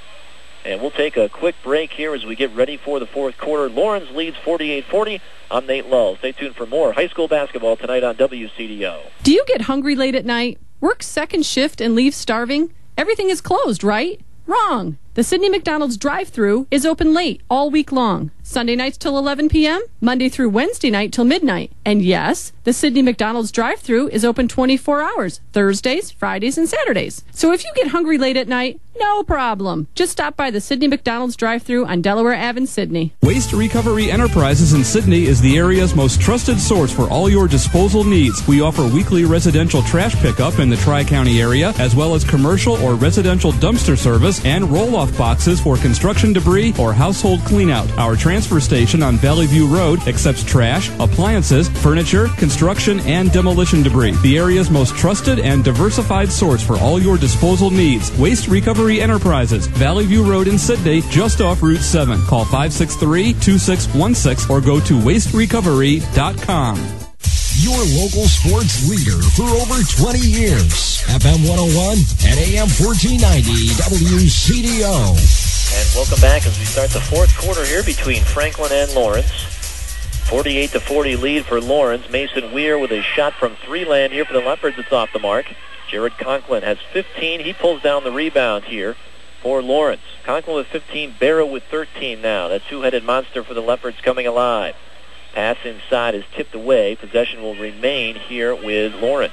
And we'll take a quick break here as we get ready for the fourth quarter. Lawrence leads forty-eight forty. I'm Nate Lowe. Stay tuned for more high school basketball tonight on W C D O. Do you get hungry late at night? Work second shift and leave starving? Everything is closed, right? Wrong. The Sidney McDonald's drive-thru is open late all week long. Sunday nights till eleven p.m., Monday through Wednesday night till midnight. And yes, the Sidney McDonald's drive-thru is open twenty-four hours, Thursdays, Fridays, and Saturdays. So if you get hungry late at night, no problem. Just stop by the Sidney McDonald's drive-thru on Delaware Avenue in Sidney. Waste Recovery Enterprises in Sidney is the area's most trusted source for all your disposal needs. We offer weekly residential trash pickup in the Tri-County area, as well as commercial or residential dumpster service and roll-off boxes for construction debris or household cleanout. Our transfer station on Valley View Road accepts trash, appliances, furniture, construction, and demolition debris. The area's most trusted and diversified source for all your disposal needs. Waste Recovery Enterprises, Valley View Road in Sidney, just off Route seven. Call five six three, two six one six or go to waste recovery dot com. Your local sports leader for over twenty years. F M one oh one and A M fourteen ninety W C D O. And welcome back as we start the fourth quarter here between Franklin and Lawrence. forty-eight to forty lead for Lawrence. Mason Weir with a shot from three land here for the Leopards. It's off the mark. Jared Conklin has fifteen. He pulls down the rebound here for Lawrence. Conklin with fifteen, Barra with thirteen now. That two-headed monster for the Leopards coming alive. Pass inside is tipped away. Possession will remain here with Lawrence.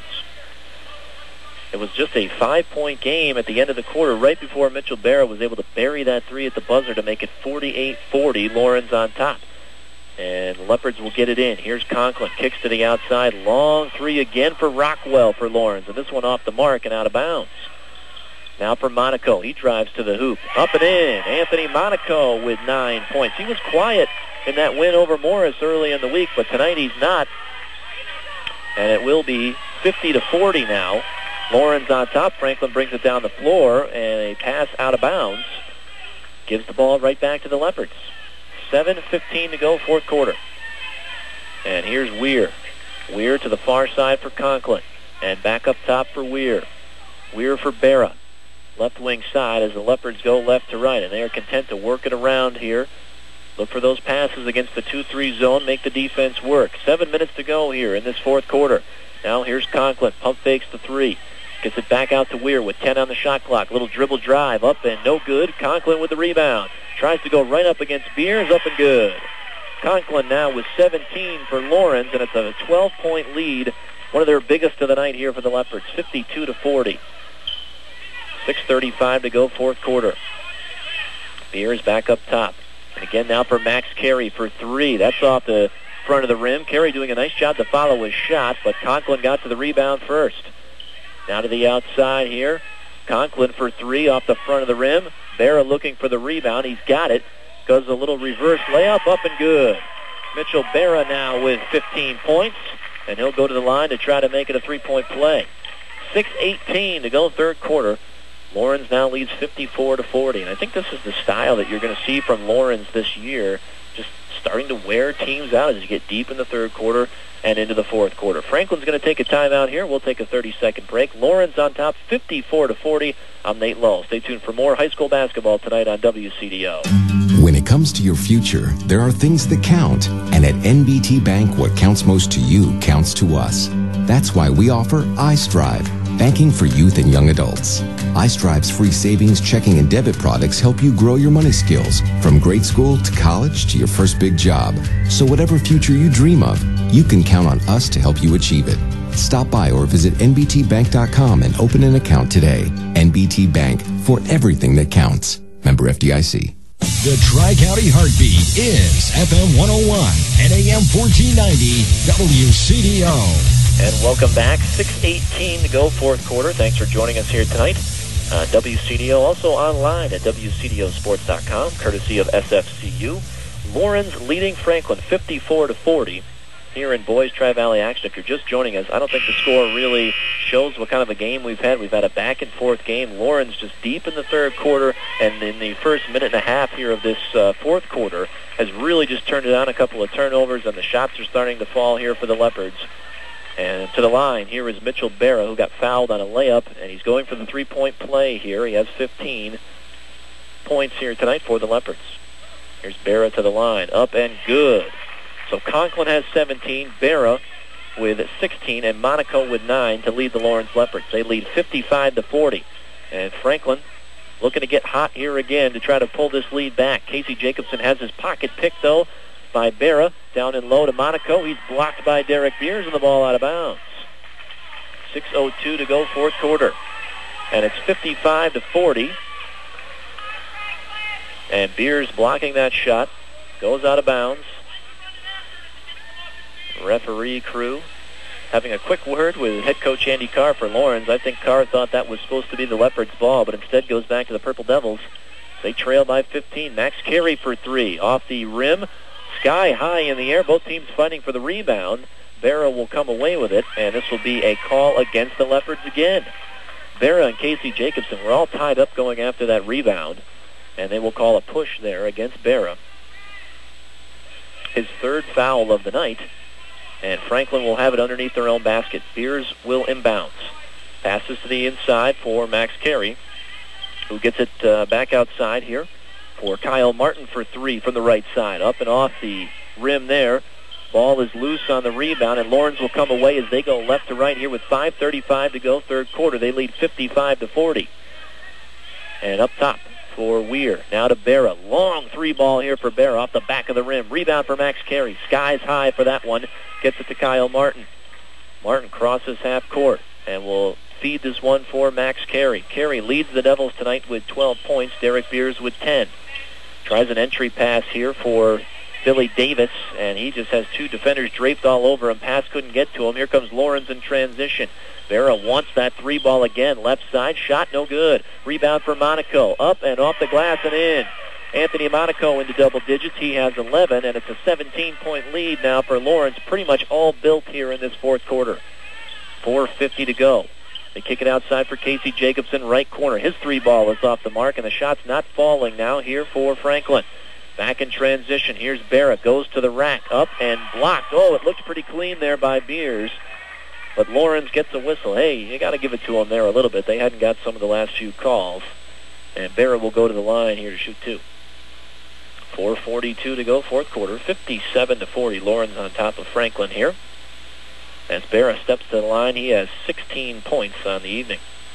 It was just a five-point game at the end of the quarter, right before Mitchell Barra was able to bury that three at the buzzer to make it forty-eight forty. Lawrence on top. And the Leopards will get it in. Here's Conklin. Kicks to the outside. Long three again for Rockwell for Lawrence. And this one off the mark and out of bounds. Now for Monaco. He drives to the hoop. Up and in. Anthony Monaco with nine points. He was quiet in that win over Morris early in the week, but tonight he's not. And it will be fifty to forty now. Lawrence on top. Franklin brings it down the floor, and a pass out of bounds gives the ball right back to the Leopards. seven fifteen to go, fourth quarter. And here's Weir. Weir to the far side for Conklin. And back up top for Weir. Weir for Barra. left wing side as the Leopards go left to right, and they are content to work it around here. Look for those passes against the two three zone, make the defense work. Seven minutes to go here in this fourth quarter. Now here's Conklin, pump fakes the three. Gets it back out to Weir with ten on the shot clock. Little dribble drive, up and no good. Conklin with the rebound. Tries to go right up against Beers, up and good. Conklin now with seventeen for Lawrence, and it's a twelve-point lead. One of their biggest of the night here for the Leopards, fifty-two to forty. six thirty-five to go, fourth quarter. Beers back up top. And again now for Max Carey for three. That's off the front of the rim. Carey doing a nice job to follow his shot, but Conklin got to the rebound first. Now to the outside here. Conklin for three off the front of the rim. Berra looking for the rebound. He's got it. Goes a little reverse layup, up and good. Mitchell Berra now with fifteen points, and he'll go to the line to try to make it a three-point play. six eighteen to go, third quarter. Lawrence now leads fifty-four to forty, and I think this is the style that you're going to see from Lawrence this year, just starting to wear teams out as you get deep in the third quarter and into the fourth quarter. Franklin's going to take a timeout here. We'll take a thirty-second break. Lawrence on top, fifty-four to forty. I'm Nate Lowe. Stay tuned for more high school basketball tonight on W C D O. When it comes to your future, there are things that count. And at N B T Bank, what counts most to you counts to us. That's why we offer iStrive, banking for youth and young adults. iStrive's free savings, checking, and debit products help you grow your money skills from grade school to college to your first big job. So whatever future you dream of, you can count on us to help you achieve it. Stop by or visit N B T bank dot com and open an account today. N B T Bank, for everything that counts. Member F D I C. The Tri-County Heartbeat is F M one oh one and A M fourteen ninety W C D O. And welcome back. six eighteen to go, fourth quarter. Thanks for joining us here tonight. Uh, W C D O also online at W C D O sports dot com, courtesy of S F C U. Lawrence leading Franklin fifty-four to forty. Here in boys Tri-Valley action. If you're just joining us, I don't think the score really shows what kind of a game we've had. We've had a back-and-forth game. Lawrence just deep in the third quarter, and in the first minute and a half here of this uh, fourth quarter has really just turned it on. A couple of turnovers, and the shots are starting to fall here for the Leopards. And to the line, here is Mitchell Berra, who got fouled on a layup, and he's going for the three-point play here. He has fifteen points here tonight for the Leopards. Here's Berra to the line, up and good. So Conklin has seventeen, Berra with sixteen, and Monaco with nine to lead the Lawrence Leopards. They lead fifty-five to forty. And Franklin looking to get hot here again to try to pull this lead back. Casey Jacobson has his pocket picked, though, by Berra. Down in low to Monaco. He's blocked by Derek Beers, and the ball out of bounds. six oh two to go, fourth quarter. And it's fifty-five to forty. And Beers blocking that shot. Goes out of bounds. Referee crew having a quick word with head coach Andy Carr for Lawrence. I think Carr thought that was supposed to be the Leopards' ball, but instead goes back to the Purple Devils. They trail by fifteen. Max Carey for three. Off the rim. Sky high in the air. Both teams fighting for the rebound. Berra will come away with it, and this will be a call against the Leopards again. Berra and Casey Jacobson were all tied up going after that rebound, and they will call a push there against Berra. His third foul of the night, and Franklin will have it underneath their own basket. Beers will inbounds. Passes to the inside for Max Carey, who gets it uh, back outside here for Kyle Martin for three from the right side. Up and off the rim there. Ball is loose on the rebound, and Lawrence will come away as they go left to right here with five thirty-five to go, third quarter. They lead fifty-five to forty. And up top for Weir. Now to Berra. Long three ball here for Berra off the back of the rim. Rebound for Max Carey. Skies high for that one. Gets it to Kyle Martin. Martin crosses half court and will feed this one for Max Carey. Carey leads the Devils tonight with twelve points. Derek Beers with ten. Tries an entry pass here for Billy Davis, and he just has two defenders draped all over him. Pass couldn't get to him. Here comes Lawrence in transition. Berra wants that three ball again. Left side, shot no good. Rebound for Monaco. Up and off the glass and in. Anthony Monaco into double digits. He has eleven, and it's a seventeen-point lead now for Lawrence. Pretty much all built here in this fourth quarter. four fifty to go. They kick it outside for Casey Jacobson, right corner. His three ball is off the mark, and the shot's not falling now here for Franklin. Back in transition. Here's Berra. Goes to the rack. Up and blocked. Oh, it looked pretty clean there by Beers. But Lawrence gets a whistle. Hey, you got to give it to them there a little bit. They hadn't got some of the last few calls. And Barra will go to the line here to shoot two. four forty-two to go, fourth quarter. fifty-seven to forty. Lawrence on top of Franklin here. As Barra steps to the line, he has sixteen points on the evening.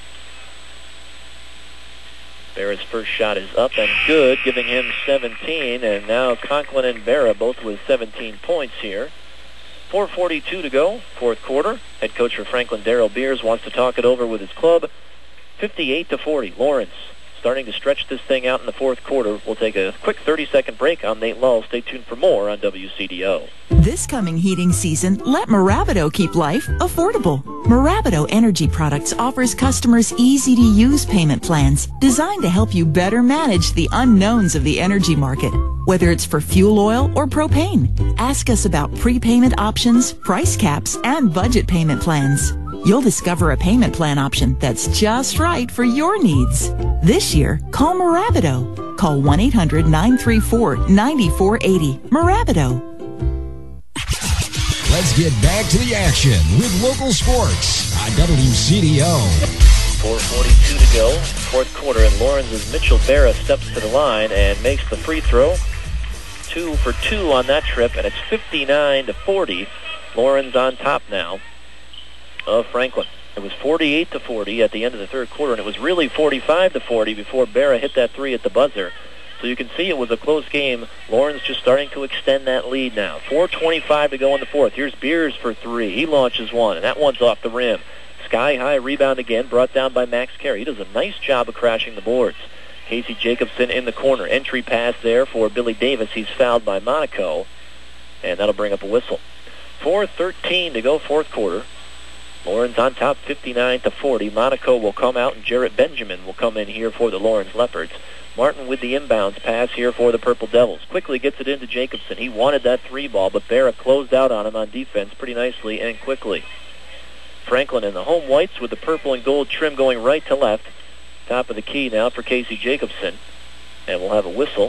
Barra's first shot is up and good, giving him seventeen. And now Conklin and Barra both with seventeen points here. four forty-two to go, fourth quarter. Head coach for Franklin, Darrell Beers, wants to talk it over with his club. fifty-eight to forty. Lawrence starting to stretch this thing out in the fourth quarter. We'll take a quick thirty-second break. I'm Nate Lull. Stay tuned for more on W C D O. This coming heating season, let Moravido keep life affordable. Moravido Energy Products offers customers easy-to-use payment plans designed to help you better manage the unknowns of the energy market. Whether it's for fuel oil or propane, ask us about prepayment options, price caps, and budget payment plans. You'll discover a payment plan option that's just right for your needs. This year, call Moravido. Call one eight hundred nine three four nine four eight zero. Moravido. Let's get back to the action with local sports on W C D O. four forty-two to go, fourth quarter, and Lawrence's Mitchell Barra steps to the line and makes the free throw. Two for two on that trip, and it's fifty-nine to forty. Lawrence on top now of Franklin. It was forty-eight to forty at the end of the third quarter, and it was really forty-five to forty before Barra hit that three at the buzzer. So you can see it was a close game. Lawrence just starting to extend that lead now. four twenty-five to go in the fourth. Here's Beers for three. He launches one, and that one's off the rim. Sky-high rebound again, brought down by Max Carey. He does a nice job of crashing the boards. Casey Jacobson in the corner. Entry pass there for Billy Davis. He's fouled by Monaco, and that'll bring up a whistle. four thirteen to go, fourth quarter. Lawrence on top, fifty-nine to forty. Monaco will come out, and Jarrett Benjamin will come in here for the Lawrence Leopards. Martin with the inbounds pass here for the Purple Devils. Quickly gets it into Jacobson. He wanted that three ball, but Barra closed out on him on defense pretty nicely and quickly. Franklin and the home whites with the purple and gold trim going right to left. Top of the key now for Casey Jacobson. And we'll have a whistle.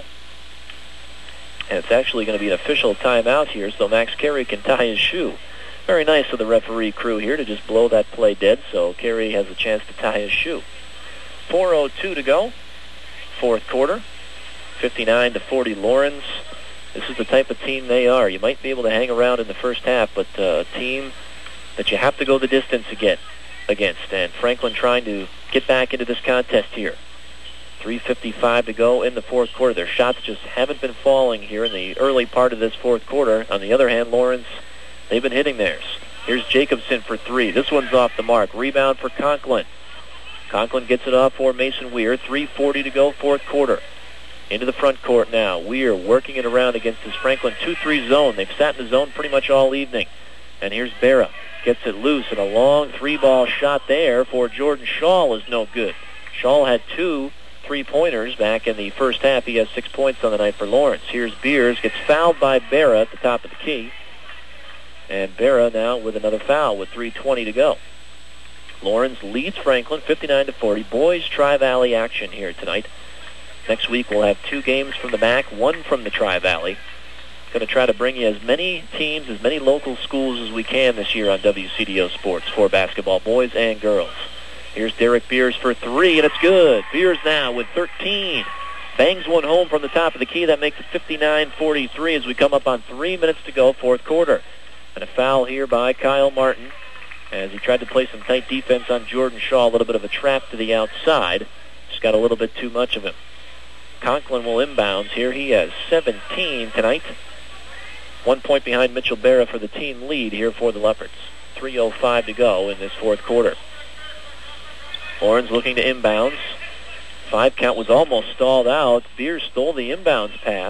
And it's actually going to be an official timeout here, so Max Carey can tie his shoe. Very nice of the referee crew here to just blow that play dead, so Carey has a chance to tie his shoe. four oh two to go, fourth quarter. fifty-nine to forty Lawrence. This is the type of team they are. You might be able to hang around in the first half, but uh, a team that you have to go the distance again against. And Franklin trying to get back into this contest here. three fifty-five to go in the fourth quarter. Their shots just haven't been falling here in the early part of this fourth quarter. On the other hand, Lawrence, they've been hitting theirs. Here's Jacobson for three. This one's off the mark. Rebound for Conklin. Conklin gets it off for Mason Weir. three forty to go, fourth quarter. Into the front court now. Weir working it around against his Franklin two three zone. They've sat in the zone pretty much all evening. And here's Barra. Gets it loose, and a long three-ball shot there for Jordan Shaw is no good. Shaw had two three-pointers back in the first half. He has six points on the night for Lawrence. Here's Beers. Gets fouled by Barra at the top of the key. And Barra now with another foul with three twenty to go. Lawrence leads Franklin fifty-nine to forty. Boys Tri-Valley action here tonight. Next week we'll have two games from the M A C, one from the Tri-Valley. Going to try to bring you as many teams, as many local schools as we can this year on W C D O Sports for basketball, boys and girls. Here's Derek Beers for three, and it's good. Beers now with thirteen. Bangs one home from the top of the key. That makes it fifty-nine forty-three as we come up on three minutes to go, fourth quarter. And a foul here by Kyle Martin as he tried to play some tight defense on Jordan Shaw. A little bit of a trap to the outside. Just got a little bit too much of him. Conklin will inbounds here. He has seventeen tonight. One point behind Mitchell Barra for the team lead here for the Leopards. three oh five to go in this fourth quarter. Lawrence looking to inbounds. Five count was almost stalled out. Beers stole the inbounds pass.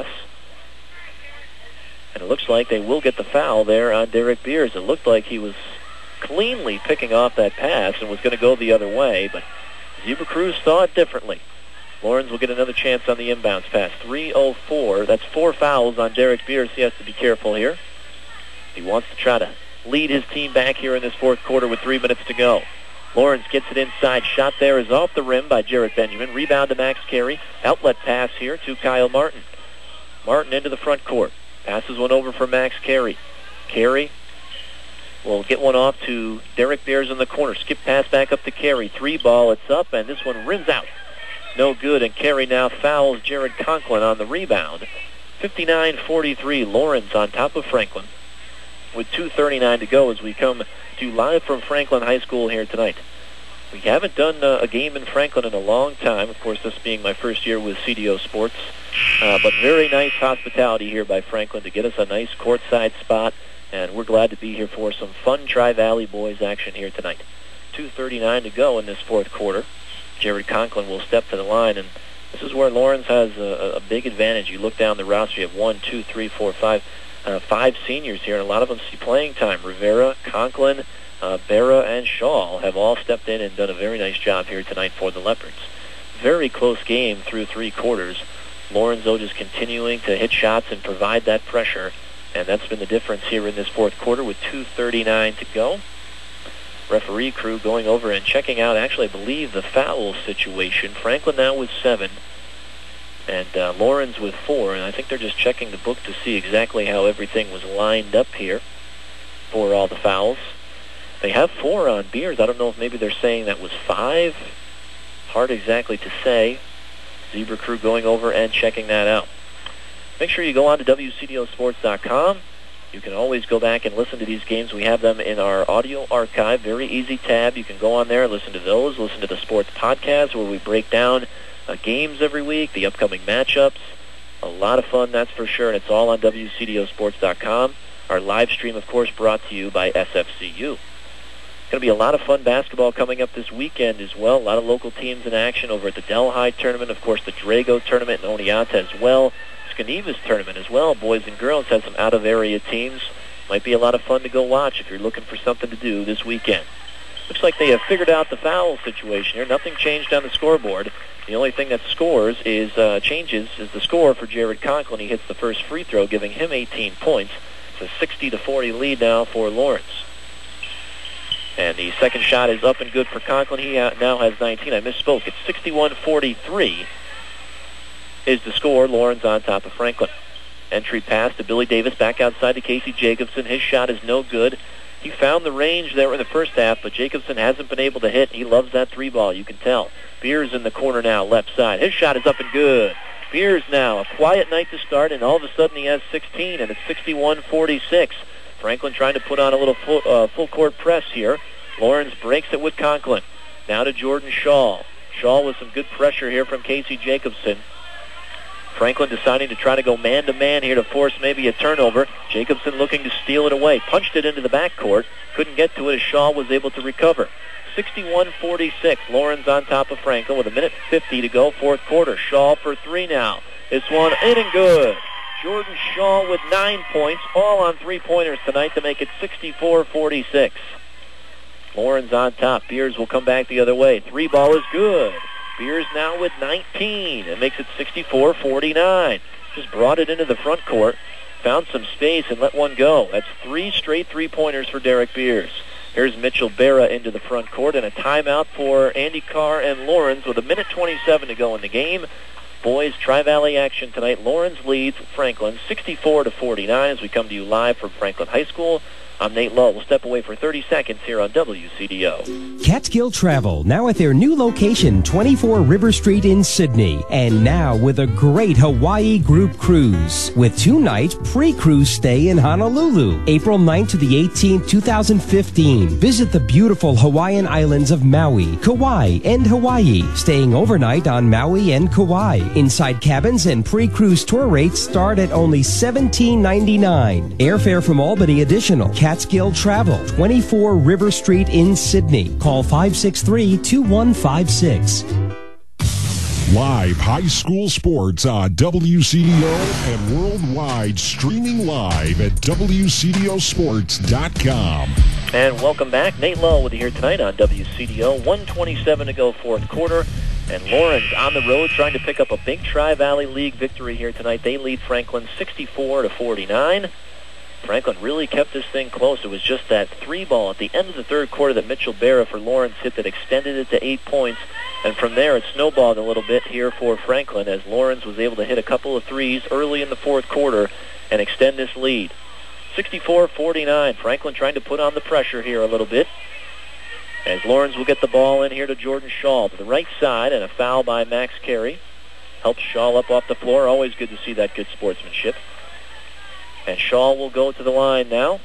And it looks like they will get the foul there on Derek Beers. It looked like he was cleanly picking off that pass and was going to go the other way, but Zebra Cruz saw it differently. Lawrence will get another chance on the inbounds pass. three oh four. That's four fouls on Derek Beers. He has to be careful here. He wants to try to lead his team back here in this fourth quarter with three minutes to go. Lawrence gets it inside. Shot there is off the rim by Jarrett Benjamin. Rebound to Max Carey. Outlet pass here to Kyle Martin. Martin into the front court. Passes one over for Max Carey. Carey will get one off to Derek Beers in the corner. Skip pass back up to Carey. Three ball, it's up, and this one rims out. No good, and Carey now fouls Jared Conklin on the rebound. fifty-nine forty-three, Lawrence on top of Franklin with two thirty-nine to go as we come to you live from Franklin High School here tonight. We haven't done uh, a game in Franklin in a long time, of course this being my first year with C D O Sports, uh, but very nice hospitality here by Franklin to get us a nice courtside spot, and we're glad to be here for some fun Tri-Valley boys action here tonight. two thirty-nine to go in this fourth quarter. Jared Conklin will step to the line, and this is where Lawrence has a, a big advantage. You look down the roster, you have one, two, three, four, five, uh, five seniors here, and a lot of them see playing time. Rivera, Conklin, uh, Berra, and Shaw have all stepped in and done a very nice job here tonight for the Leopards. Very close game through three quarters. Lawrence, though, just continuing to hit shots and provide that pressure, and that's been the difference here in this fourth quarter with two thirty-nine to go. Referee crew going over and checking out, actually, I believe, the foul situation. Franklin now with seven, and uh, Lawrence with four, and I think they're just checking the book to see exactly how everything was lined up here for all the fouls. They have four on Beers. I don't know if maybe they're saying that was five. Hard exactly to say. Zebra crew going over and checking that out. Make sure you go on to W C D O sports dot com. You can always go back and listen to these games. We have them in our audio archive. Very easy tab. You can go on there and listen to those. Listen to the sports podcast where we break down uh, games every week, the upcoming matchups. A lot of fun, that's for sure, and it's all on W C D O sports dot com. Our live stream, of course, brought to you by S F C U. Going to be a lot of fun basketball coming up this weekend as well. A lot of local teams in action over at the Delhi tournament. Of course, the Drago tournament in Oneonta as well. Skeneva's tournament as well. Boys and girls has some out-of-area teams. Might be a lot of fun to go watch if you're looking for something to do this weekend. Looks like they have figured out the foul situation here. Nothing changed on the scoreboard. The only thing that scores is uh, changes is the score for Jared Conklin. He hits the first free throw, giving him eighteen points. It's a sixty to forty lead now for Lawrence. And the second shot is up and good for Conklin. He now has nineteen. I misspoke. It's sixty-one forty-three is the score. Lawrence on top of Franklin. Entry pass to Billy Davis, back outside to Casey Jacobson. His shot is no good. He found the range there in the first half, but Jacobson hasn't been able to hit. He loves that three ball, you can tell. Beers in the corner now, left side. His shot is up and good. Beers now, a quiet night to start, and all of a sudden he has sixteen, and it's sixty-one forty-six. Franklin trying to put on a little full, uh, full court press here. Lawrence breaks it with Conklin. Now to Jordan Shaw. Shaw with some good pressure here from Casey Jacobson. Franklin deciding to try to go man-to-man here to force maybe a turnover. Jacobson looking to steal it away. Punched it into the backcourt. Couldn't get to it as Shaw was able to recover. sixty-one forty-six. Lawrence on top of Franklin with a minute fifty to go, fourth quarter. Shaw for three now. This one in and good. Jordan Shaw with nine points, all on three-pointers tonight to make it sixty-four forty-six. Lawrence on top. Beers will come back the other way. Three ball is good. Beers now with nineteen. It makes it sixty-four forty-nine. Just brought it into the front court, found some space, and let one go. That's three straight three-pointers for Derek Beers. Here's Mitchell Berra into the front court, and a timeout for Andy Carr and Lawrence with a minute twenty-seven to go in the game. Boys Tri-Valley action tonight. Lawrence leads Franklin sixty-four to forty-nine as we come to you live from Franklin High School. I'm Nate Lowe. We'll step away for thirty seconds here on W C D O. Catskill Travel, now at their new location, twenty-four River Street in Sydney. And now with a great Hawaii group cruise with two-night pre-cruise stay in Honolulu, April ninth to the eighteenth, twenty fifteen. Visit the beautiful Hawaiian islands of Maui, Kauai, and Hawaii, staying overnight on Maui and Kauai. Inside cabins and pre-cruise tour rates start at only seventeen ninety-nine. Airfare from Albany additional. Catskill Travel, twenty-four River Street in Sydney. Call five six three, two one five six. Live high school sports on W C D O and worldwide, streaming live at W C D O sports dot com. And welcome back. Nate Lowe with you here tonight on W C D O. one twenty-seven to go, fourth quarter. And Lawrence on the road trying to pick up a big Tri-Valley League victory here tonight. They lead Franklin sixty-four to forty-nine. Franklin really kept this thing close. It was just that three ball at the end of the third quarter that Mitchell Berra for Lawrence hit that extended it to eight points. And from there, it snowballed a little bit here for Franklin as Lawrence was able to hit a couple of threes early in the fourth quarter and extend this lead. sixty-four forty-nine. Franklin trying to put on the pressure here a little bit, as Lawrence will get the ball in here to Jordan Shaw to the right side, and a foul by Max Carey. Helps Shaw up off the floor. Always good to see that good sportsmanship. And Shaw will go to the line now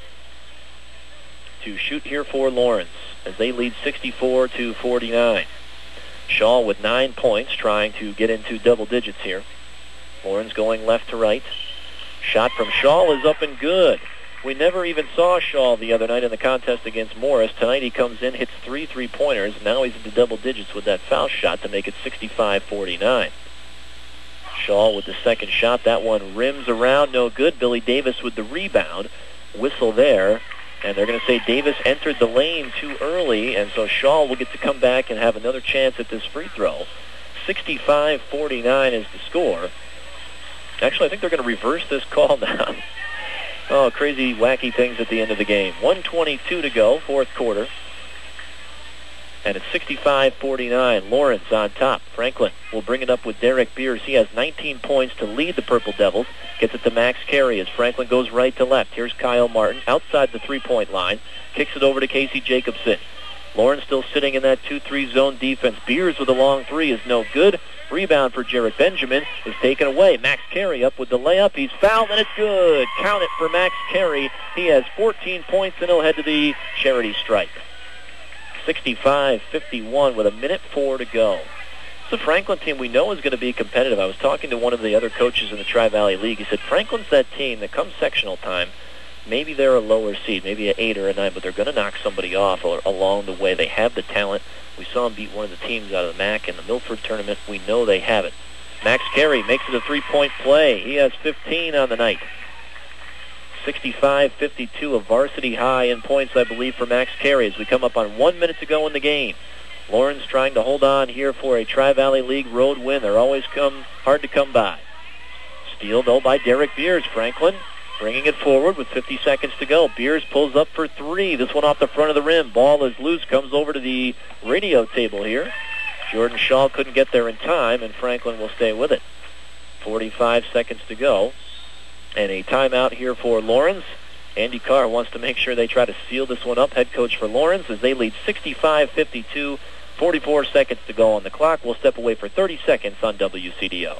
to shoot here for Lawrence as they lead sixty-four to forty-nine. Shaw with nine points, trying to get into double digits here. Lawrence going left to right. Shot from Shaw is up and good. We never even saw Shaw the other night in the contest against Morris. Tonight he comes in, hits three three-pointers. Now he's into double digits with that foul shot to make it sixty-five forty-nine. Shaw with the second shot. That one rims around, no good. Billy Davis with the rebound. Whistle there. And they're going to say Davis entered the lane too early, and so Shaw will get to come back and have another chance at this free throw. sixty-five forty-nine is the score. Actually, I think they're going to reverse this call now. Oh, crazy, wacky things at the end of the game. one twenty-two to go, fourth quarter. And it's sixty-five forty-nine. Lawrence on top. Franklin will bring it up with Derek Beers. He has nineteen points to lead the Purple Devils. Gets it to Max Carey as Franklin goes right to left. Here's Kyle Martin outside the three-point line. Kicks it over to Casey Jacobson. Lawrence still sitting in that two three zone defense. Beers with a long three is no good. Rebound for Jarrett Benjamin is taken away. Max Carey up with the layup. He's fouled, and it's good. Count it for Max Carey. He has fourteen points, and he'll head to the charity stripe. sixty-five fifty-one with a minute four to go. It's a Franklin team we know is going to be competitive. I was talking to one of the other coaches in the Tri-Valley League. He said Franklin's that team that comes sectional time. Maybe they're a lower seed, maybe an eight or a nine, but they're going to knock somebody off or along the way. They have the talent. We saw them beat one of the teams out of the M A C in the Milford tournament. We know they have it. Max Carey makes it a three-point play. He has fifteen on the night. sixty-five fifty-two, a varsity high in points, I believe, for Max Carey as we come up on one minute to go in the game. Lawrence trying to hold on here for a Tri-Valley League road win. They're always come hard to come by. Steal, though, by Derek Beers. Franklin bringing it forward with fifty seconds to go. Beers pulls up for three. This one off the front of the rim. Ball is loose, comes over to the radio table here. Jordan Shaw couldn't get there in time, and Franklin will stay with it. forty-five seconds to go. And a timeout here for Lawrence. Andy Carr wants to make sure they try to seal this one up. Head coach for Lawrence as they lead sixty-five fifty-two. forty-four seconds to go on the clock. We'll step away for thirty seconds on W C D O.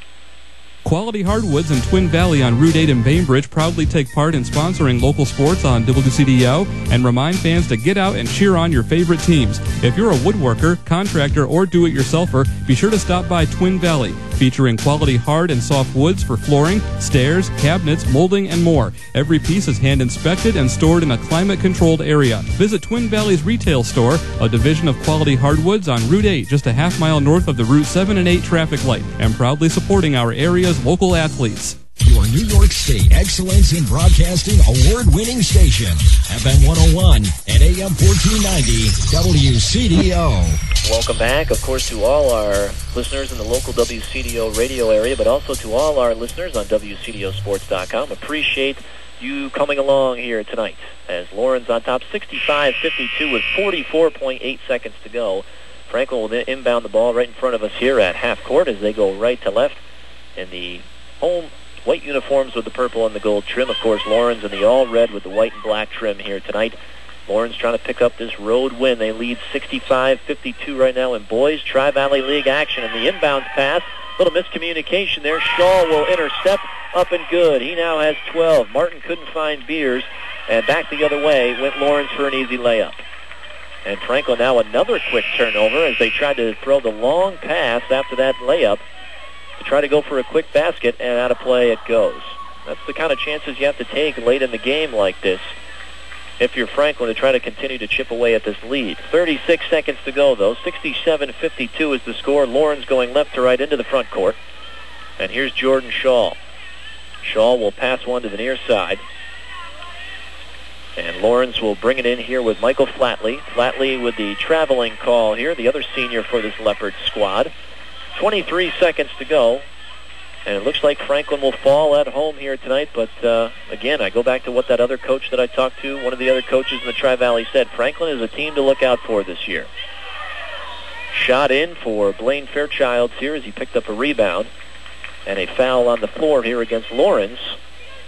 Quality Hardwoods in Twin Valley on Route eight in Bainbridge proudly take part in sponsoring local sports on W C D O and remind fans to get out and cheer on your favorite teams. If you're a woodworker, contractor, or do-it-yourselfer, be sure to stop by Twin Valley, featuring quality hard and soft woods for flooring, stairs, cabinets, molding, and more. Every piece is hand-inspected and stored in a climate-controlled area. Visit Twin Valley's retail store, a division of Quality Hardwoods on Route eight, just a half mile north of the Route seven and eight traffic light, and proudly supporting our area's local athletes. Your New York State Excellence in Broadcasting award-winning station, F M one oh one and A M fourteen ninety W C D O. Welcome back, of course, to all our listeners in the local W C D O radio area, but also to all our listeners on W C D O sports dot com. Appreciate you coming along here tonight as Lawrence on top sixty-five fifty-two with forty-four point eight seconds to go. Franklin will then inbound the ball right in front of us here at half court as they go right to left in the home white uniforms with the purple and the gold trim. Of course, Lawrence in the all-red with the white and black trim here tonight. Lawrence trying to pick up this road win. They lead sixty-five fifty-two right now in boys Tri-Valley League action. And the inbounds pass, little miscommunication there. Shaw will intercept, up and good. He now has twelve. Martin couldn't find Beers, and back the other way went Lawrence for an easy layup. And Franklin now another quick turnover as they tried to throw the long pass after that layup to try to go for a quick basket, and out of play it goes. That's the kind of chances you have to take late in the game like this if you're Franklin to try to continue to chip away at this lead. thirty-six seconds to go, though. sixty-seven fifty-two is the score. Lawrence going left to right into the front court. And here's Jordan Shaw. Shaw will pass one to the near side. And Lawrence will bring it in here with Michael Flatley. Flatley with the traveling call here, the other senior for this Leopard squad. twenty-three seconds to go. And it looks like Franklin will fall at home here tonight. But, uh, again, I go back to what that other coach that I talked to, one of the other coaches in the Tri-Valley said. Franklin is a team to look out for this year. Shot in for Blaine Fairchilds here as he picked up a rebound. And a foul on the floor here against Lawrence.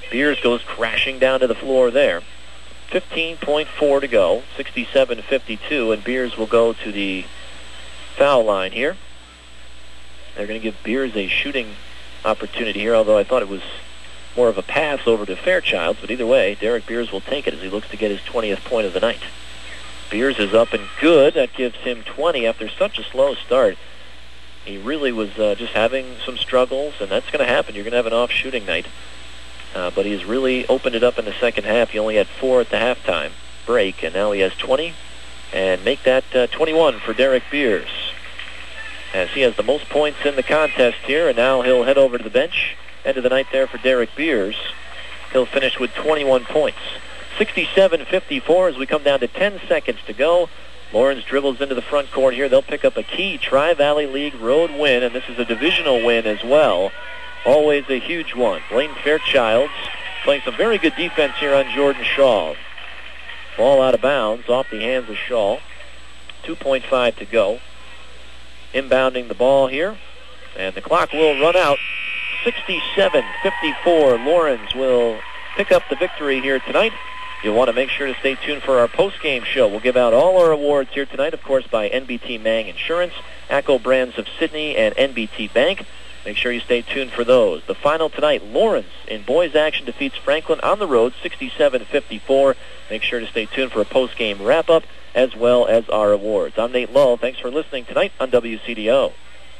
Beers goes crashing down to the floor there. fifteen point four to go, sixty-seven fifty-two, and Beers will go to the foul line here. They're going to give Beers a shooting opportunity here, although I thought it was more of a pass over to Fairchilds, but either way, Derek Beers will take it as he looks to get his twentieth point of the night. Beers is up and good. That gives him twenty after such a slow start. He really was uh, just having some struggles, and that's going to happen. You're going to have an off shooting night. Uh, but he's really opened it up in the second half. He only had four at the halftime break, and now he has twenty. And make that uh, twenty-one for Derek Beers, as he has the most points in the contest here, and now he'll head over to the bench. End of the night there for Derek Beers. He'll finish with twenty-one points. sixty-seven fifty-four as we come down to ten seconds to go. Lawrence dribbles into the front court here. They'll pick up a key Tri-Valley League road win, and this is a divisional win as well. Always a huge one. Blaine Fairchilds playing some very good defense here on Jordan Shaw. Ball out of bounds off the hands of Shaw. two point five to go. Inbounding the ball here, and the clock will run out. sixty-seven fifty-four. Lawrence will pick up the victory here tonight. You'll want to make sure to stay tuned for our post-game show. We'll give out all our awards here tonight, of course, by N B T Mang Insurance, ACCO Brands of Sydney, and N B T Bank. Make sure you stay tuned for those. The final tonight, Lawrence in boys action defeats Franklin on the road, sixty-seven fifty-four. Make sure to stay tuned for a post-game wrap-up as well as our awards. I'm Nate Lull. Thanks for listening tonight on W C D O.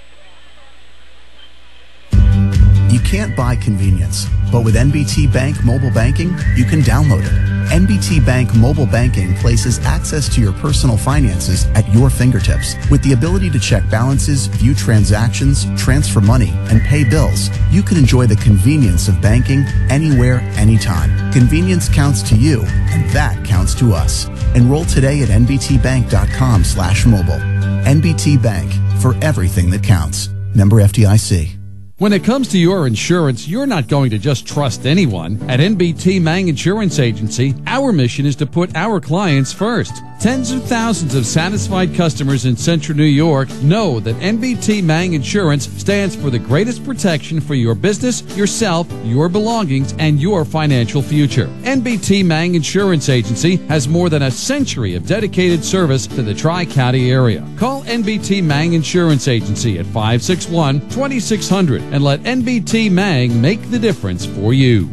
You can't buy convenience, but with N B T Bank Mobile Banking, you can download it. N B T Bank Mobile Banking places access to your personal finances at your fingertips. With the ability to check balances, view transactions, transfer money, and pay bills, you can enjoy the convenience of banking anywhere, anytime. Convenience counts to you, and that counts to us. Enroll today at nbtbank.com slash mobile. N B T Bank, for everything that counts. Member F D I C. When it comes to your insurance, you're not going to just trust anyone. At N B T Mang Insurance Agency, our mission is to put our clients first. Tens of thousands of satisfied customers in Central New York know that N B T Mang Insurance stands for the greatest protection for your business, yourself, your belongings, and your financial future. N B T Mang Insurance Agency has more than a century of dedicated service to the Tri-County area. Call N B T Mang Insurance Agency at five six one, two six zero zero and let N B T Mang make the difference for you.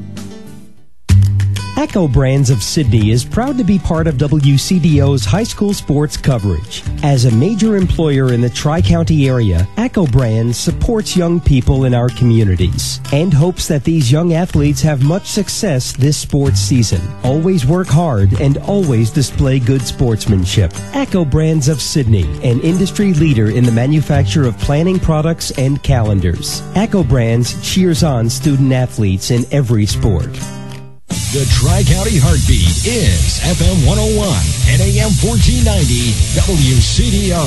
ACCO Brands of Sydney is proud to be part of W C D O's high school sports coverage. As a major employer in the Tri-County area, ACCO Brands supports young people in our communities and hopes that these young athletes have much success this sports season. Always work hard and always display good sportsmanship. ACCO Brands of Sydney, an industry leader in the manufacture of planning products and calendars. ACCO Brands cheers on student athletes in every sport. The Tri-County Heartbeat is F M one oh one and A M fourteen ninety W C D O.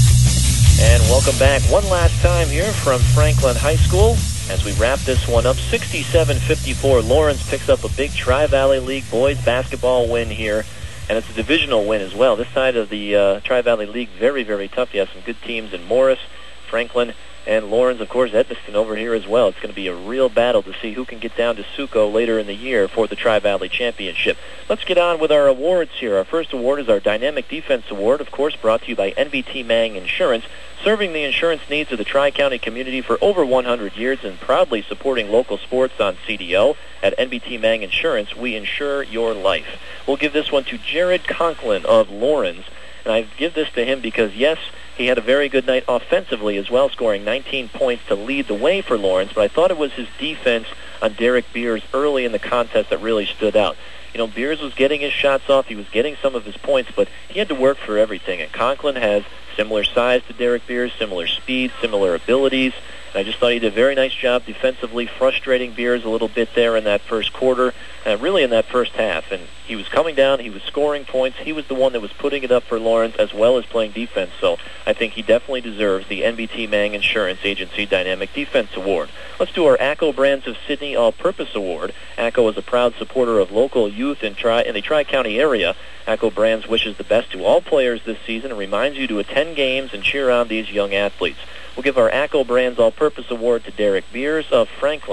And welcome back one last time here from Franklin High School as we wrap this one up. sixty-seven fifty-four. Lawrence picks up a big Tri-Valley League boys basketball win here, and it's a divisional win as well. This side of the uh, Tri-Valley League, very, very tough. You have some good teams in Morris, Franklin, and Lawrence, of course, Edmiston over here as well. It's going to be a real battle to see who can get down to Suco later in the year for the Tri-Valley Championship. Let's get on with our awards here. Our first award is our Dynamic Defense Award, of course, brought to you by N B T Mang Insurance, serving the insurance needs of the Tri-County community for over one hundred years and proudly supporting local sports on C D O. At N B T Mang Insurance, we insure your life. We'll give this one to Jared Conklin of Lawrence, and I give this to him because, yes, he had a very good night offensively as well, scoring nineteen points to lead the way for Lawrence, but I thought it was his defense on Derek Beers early in the contest that really stood out. You know, Beers was getting his shots off, he was getting some of his points, but he had to work for everything, and Conklin has similar size to Derek Beers, similar speed, similar abilities, and I just thought he did a very nice job defensively, frustrating Beers a little bit there in that first quarter, uh, really in that first half, and he was coming down, he was scoring points, he was the one that was putting it up for Lawrence as well as playing defense, so I think he definitely deserves the N B T Mang Insurance Agency Dynamic Defense Award. Let's do our ACCO Brands of Sydney All-Purpose Award. ACCO is a proud supporter of local youth in, tri- in the Tri-County area. ACCO Brands wishes the best to all players this season and reminds you to attend games and cheer on these young athletes. We'll give our ACCO Brands All-Purpose Award to Derek Beers of Franklin.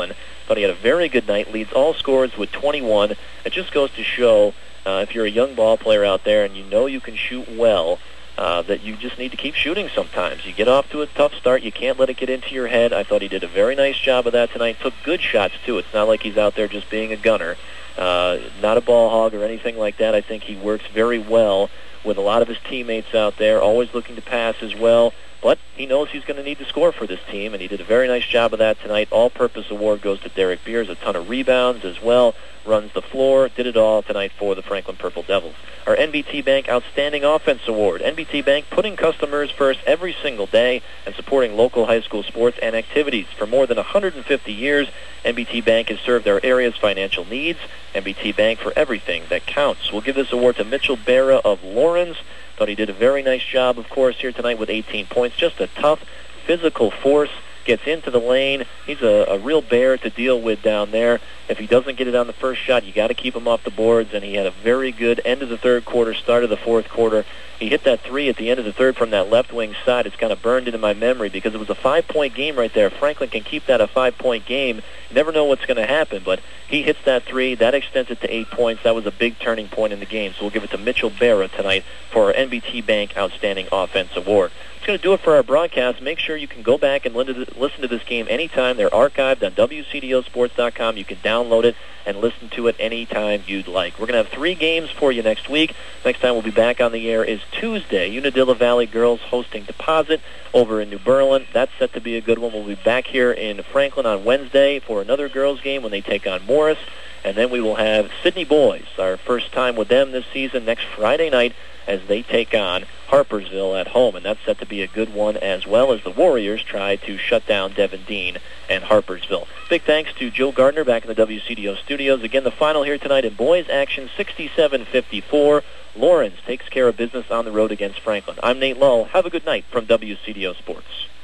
Thought he had a very good night. Leads all scorers with twenty-one. It just goes to show uh, if you're a young ball player out there and you know you can shoot well, uh, that you just need to keep shooting sometimes. You get off to a tough start. You can't let it get into your head. I thought he did a very nice job of that tonight. Took good shots, too. It's not like he's out there just being a gunner. Uh, not a ball hog or anything like that. I think he works very well with a lot of his teammates out there, always looking to pass as well. But he knows he's going to need to score for this team, and he did a very nice job of that tonight. All-purpose award goes to Derek Beers, a ton of rebounds as well, runs the floor, did it all tonight for the Franklin Purple Devils. Our N B T Bank Outstanding Offense Award. N B T Bank putting customers first every single day and supporting local high school sports and activities. For more than one hundred fifty years, N B T Bank has served our area's financial needs. N B T Bank for everything that counts. We'll give this award to Mitchell Barra of Lawrence. Thought he did a very nice job, of course, here tonight with eighteen points. Just a tough, physical force. Gets into the lane. He's a, a real bear to deal with down there. If he doesn't get it on the first shot, you got to keep him off the boards, and he had a very good end of the third quarter, start of the fourth quarter. He hit that three at the end of the third from that left wing side. It's kind of burned into my memory because it was a five-point game right there. If Franklin can keep that a five-point game, you never know what's going to happen, but he hits that three. That extends it to eight points. That was a big turning point in the game, so we'll give it to Mitchell Barra tonight for our N B T Bank Outstanding Offense Award. That's going to do it for our broadcast. Make sure you can go back and listen to this game anytime. They're archived on W C D O sports dot com. You can download it and listen to it anytime you'd like. We're going to have three games for you next week. Next time we'll be back on the air is Tuesday. Unadilla Valley Girls hosting Deposit over in New Berlin. That's set to be a good one. We'll be back here in Franklin on Wednesday for another girls game when they take on Morris. And then we will have Sydney Boys, our first time with them this season, next Friday night as they take on Harpersville at home. And that's set to be a good one as well as the Warriors try to shut down Devin Dean and Harpersville. Big thanks to Joe Gardner back in the W C D O studios. Again, the final here tonight in boys action, sixty-seven fifty-four. Lawrence takes care of business on the road against Franklin. I'm Nate Lull. Have a good night from W C D O Sports.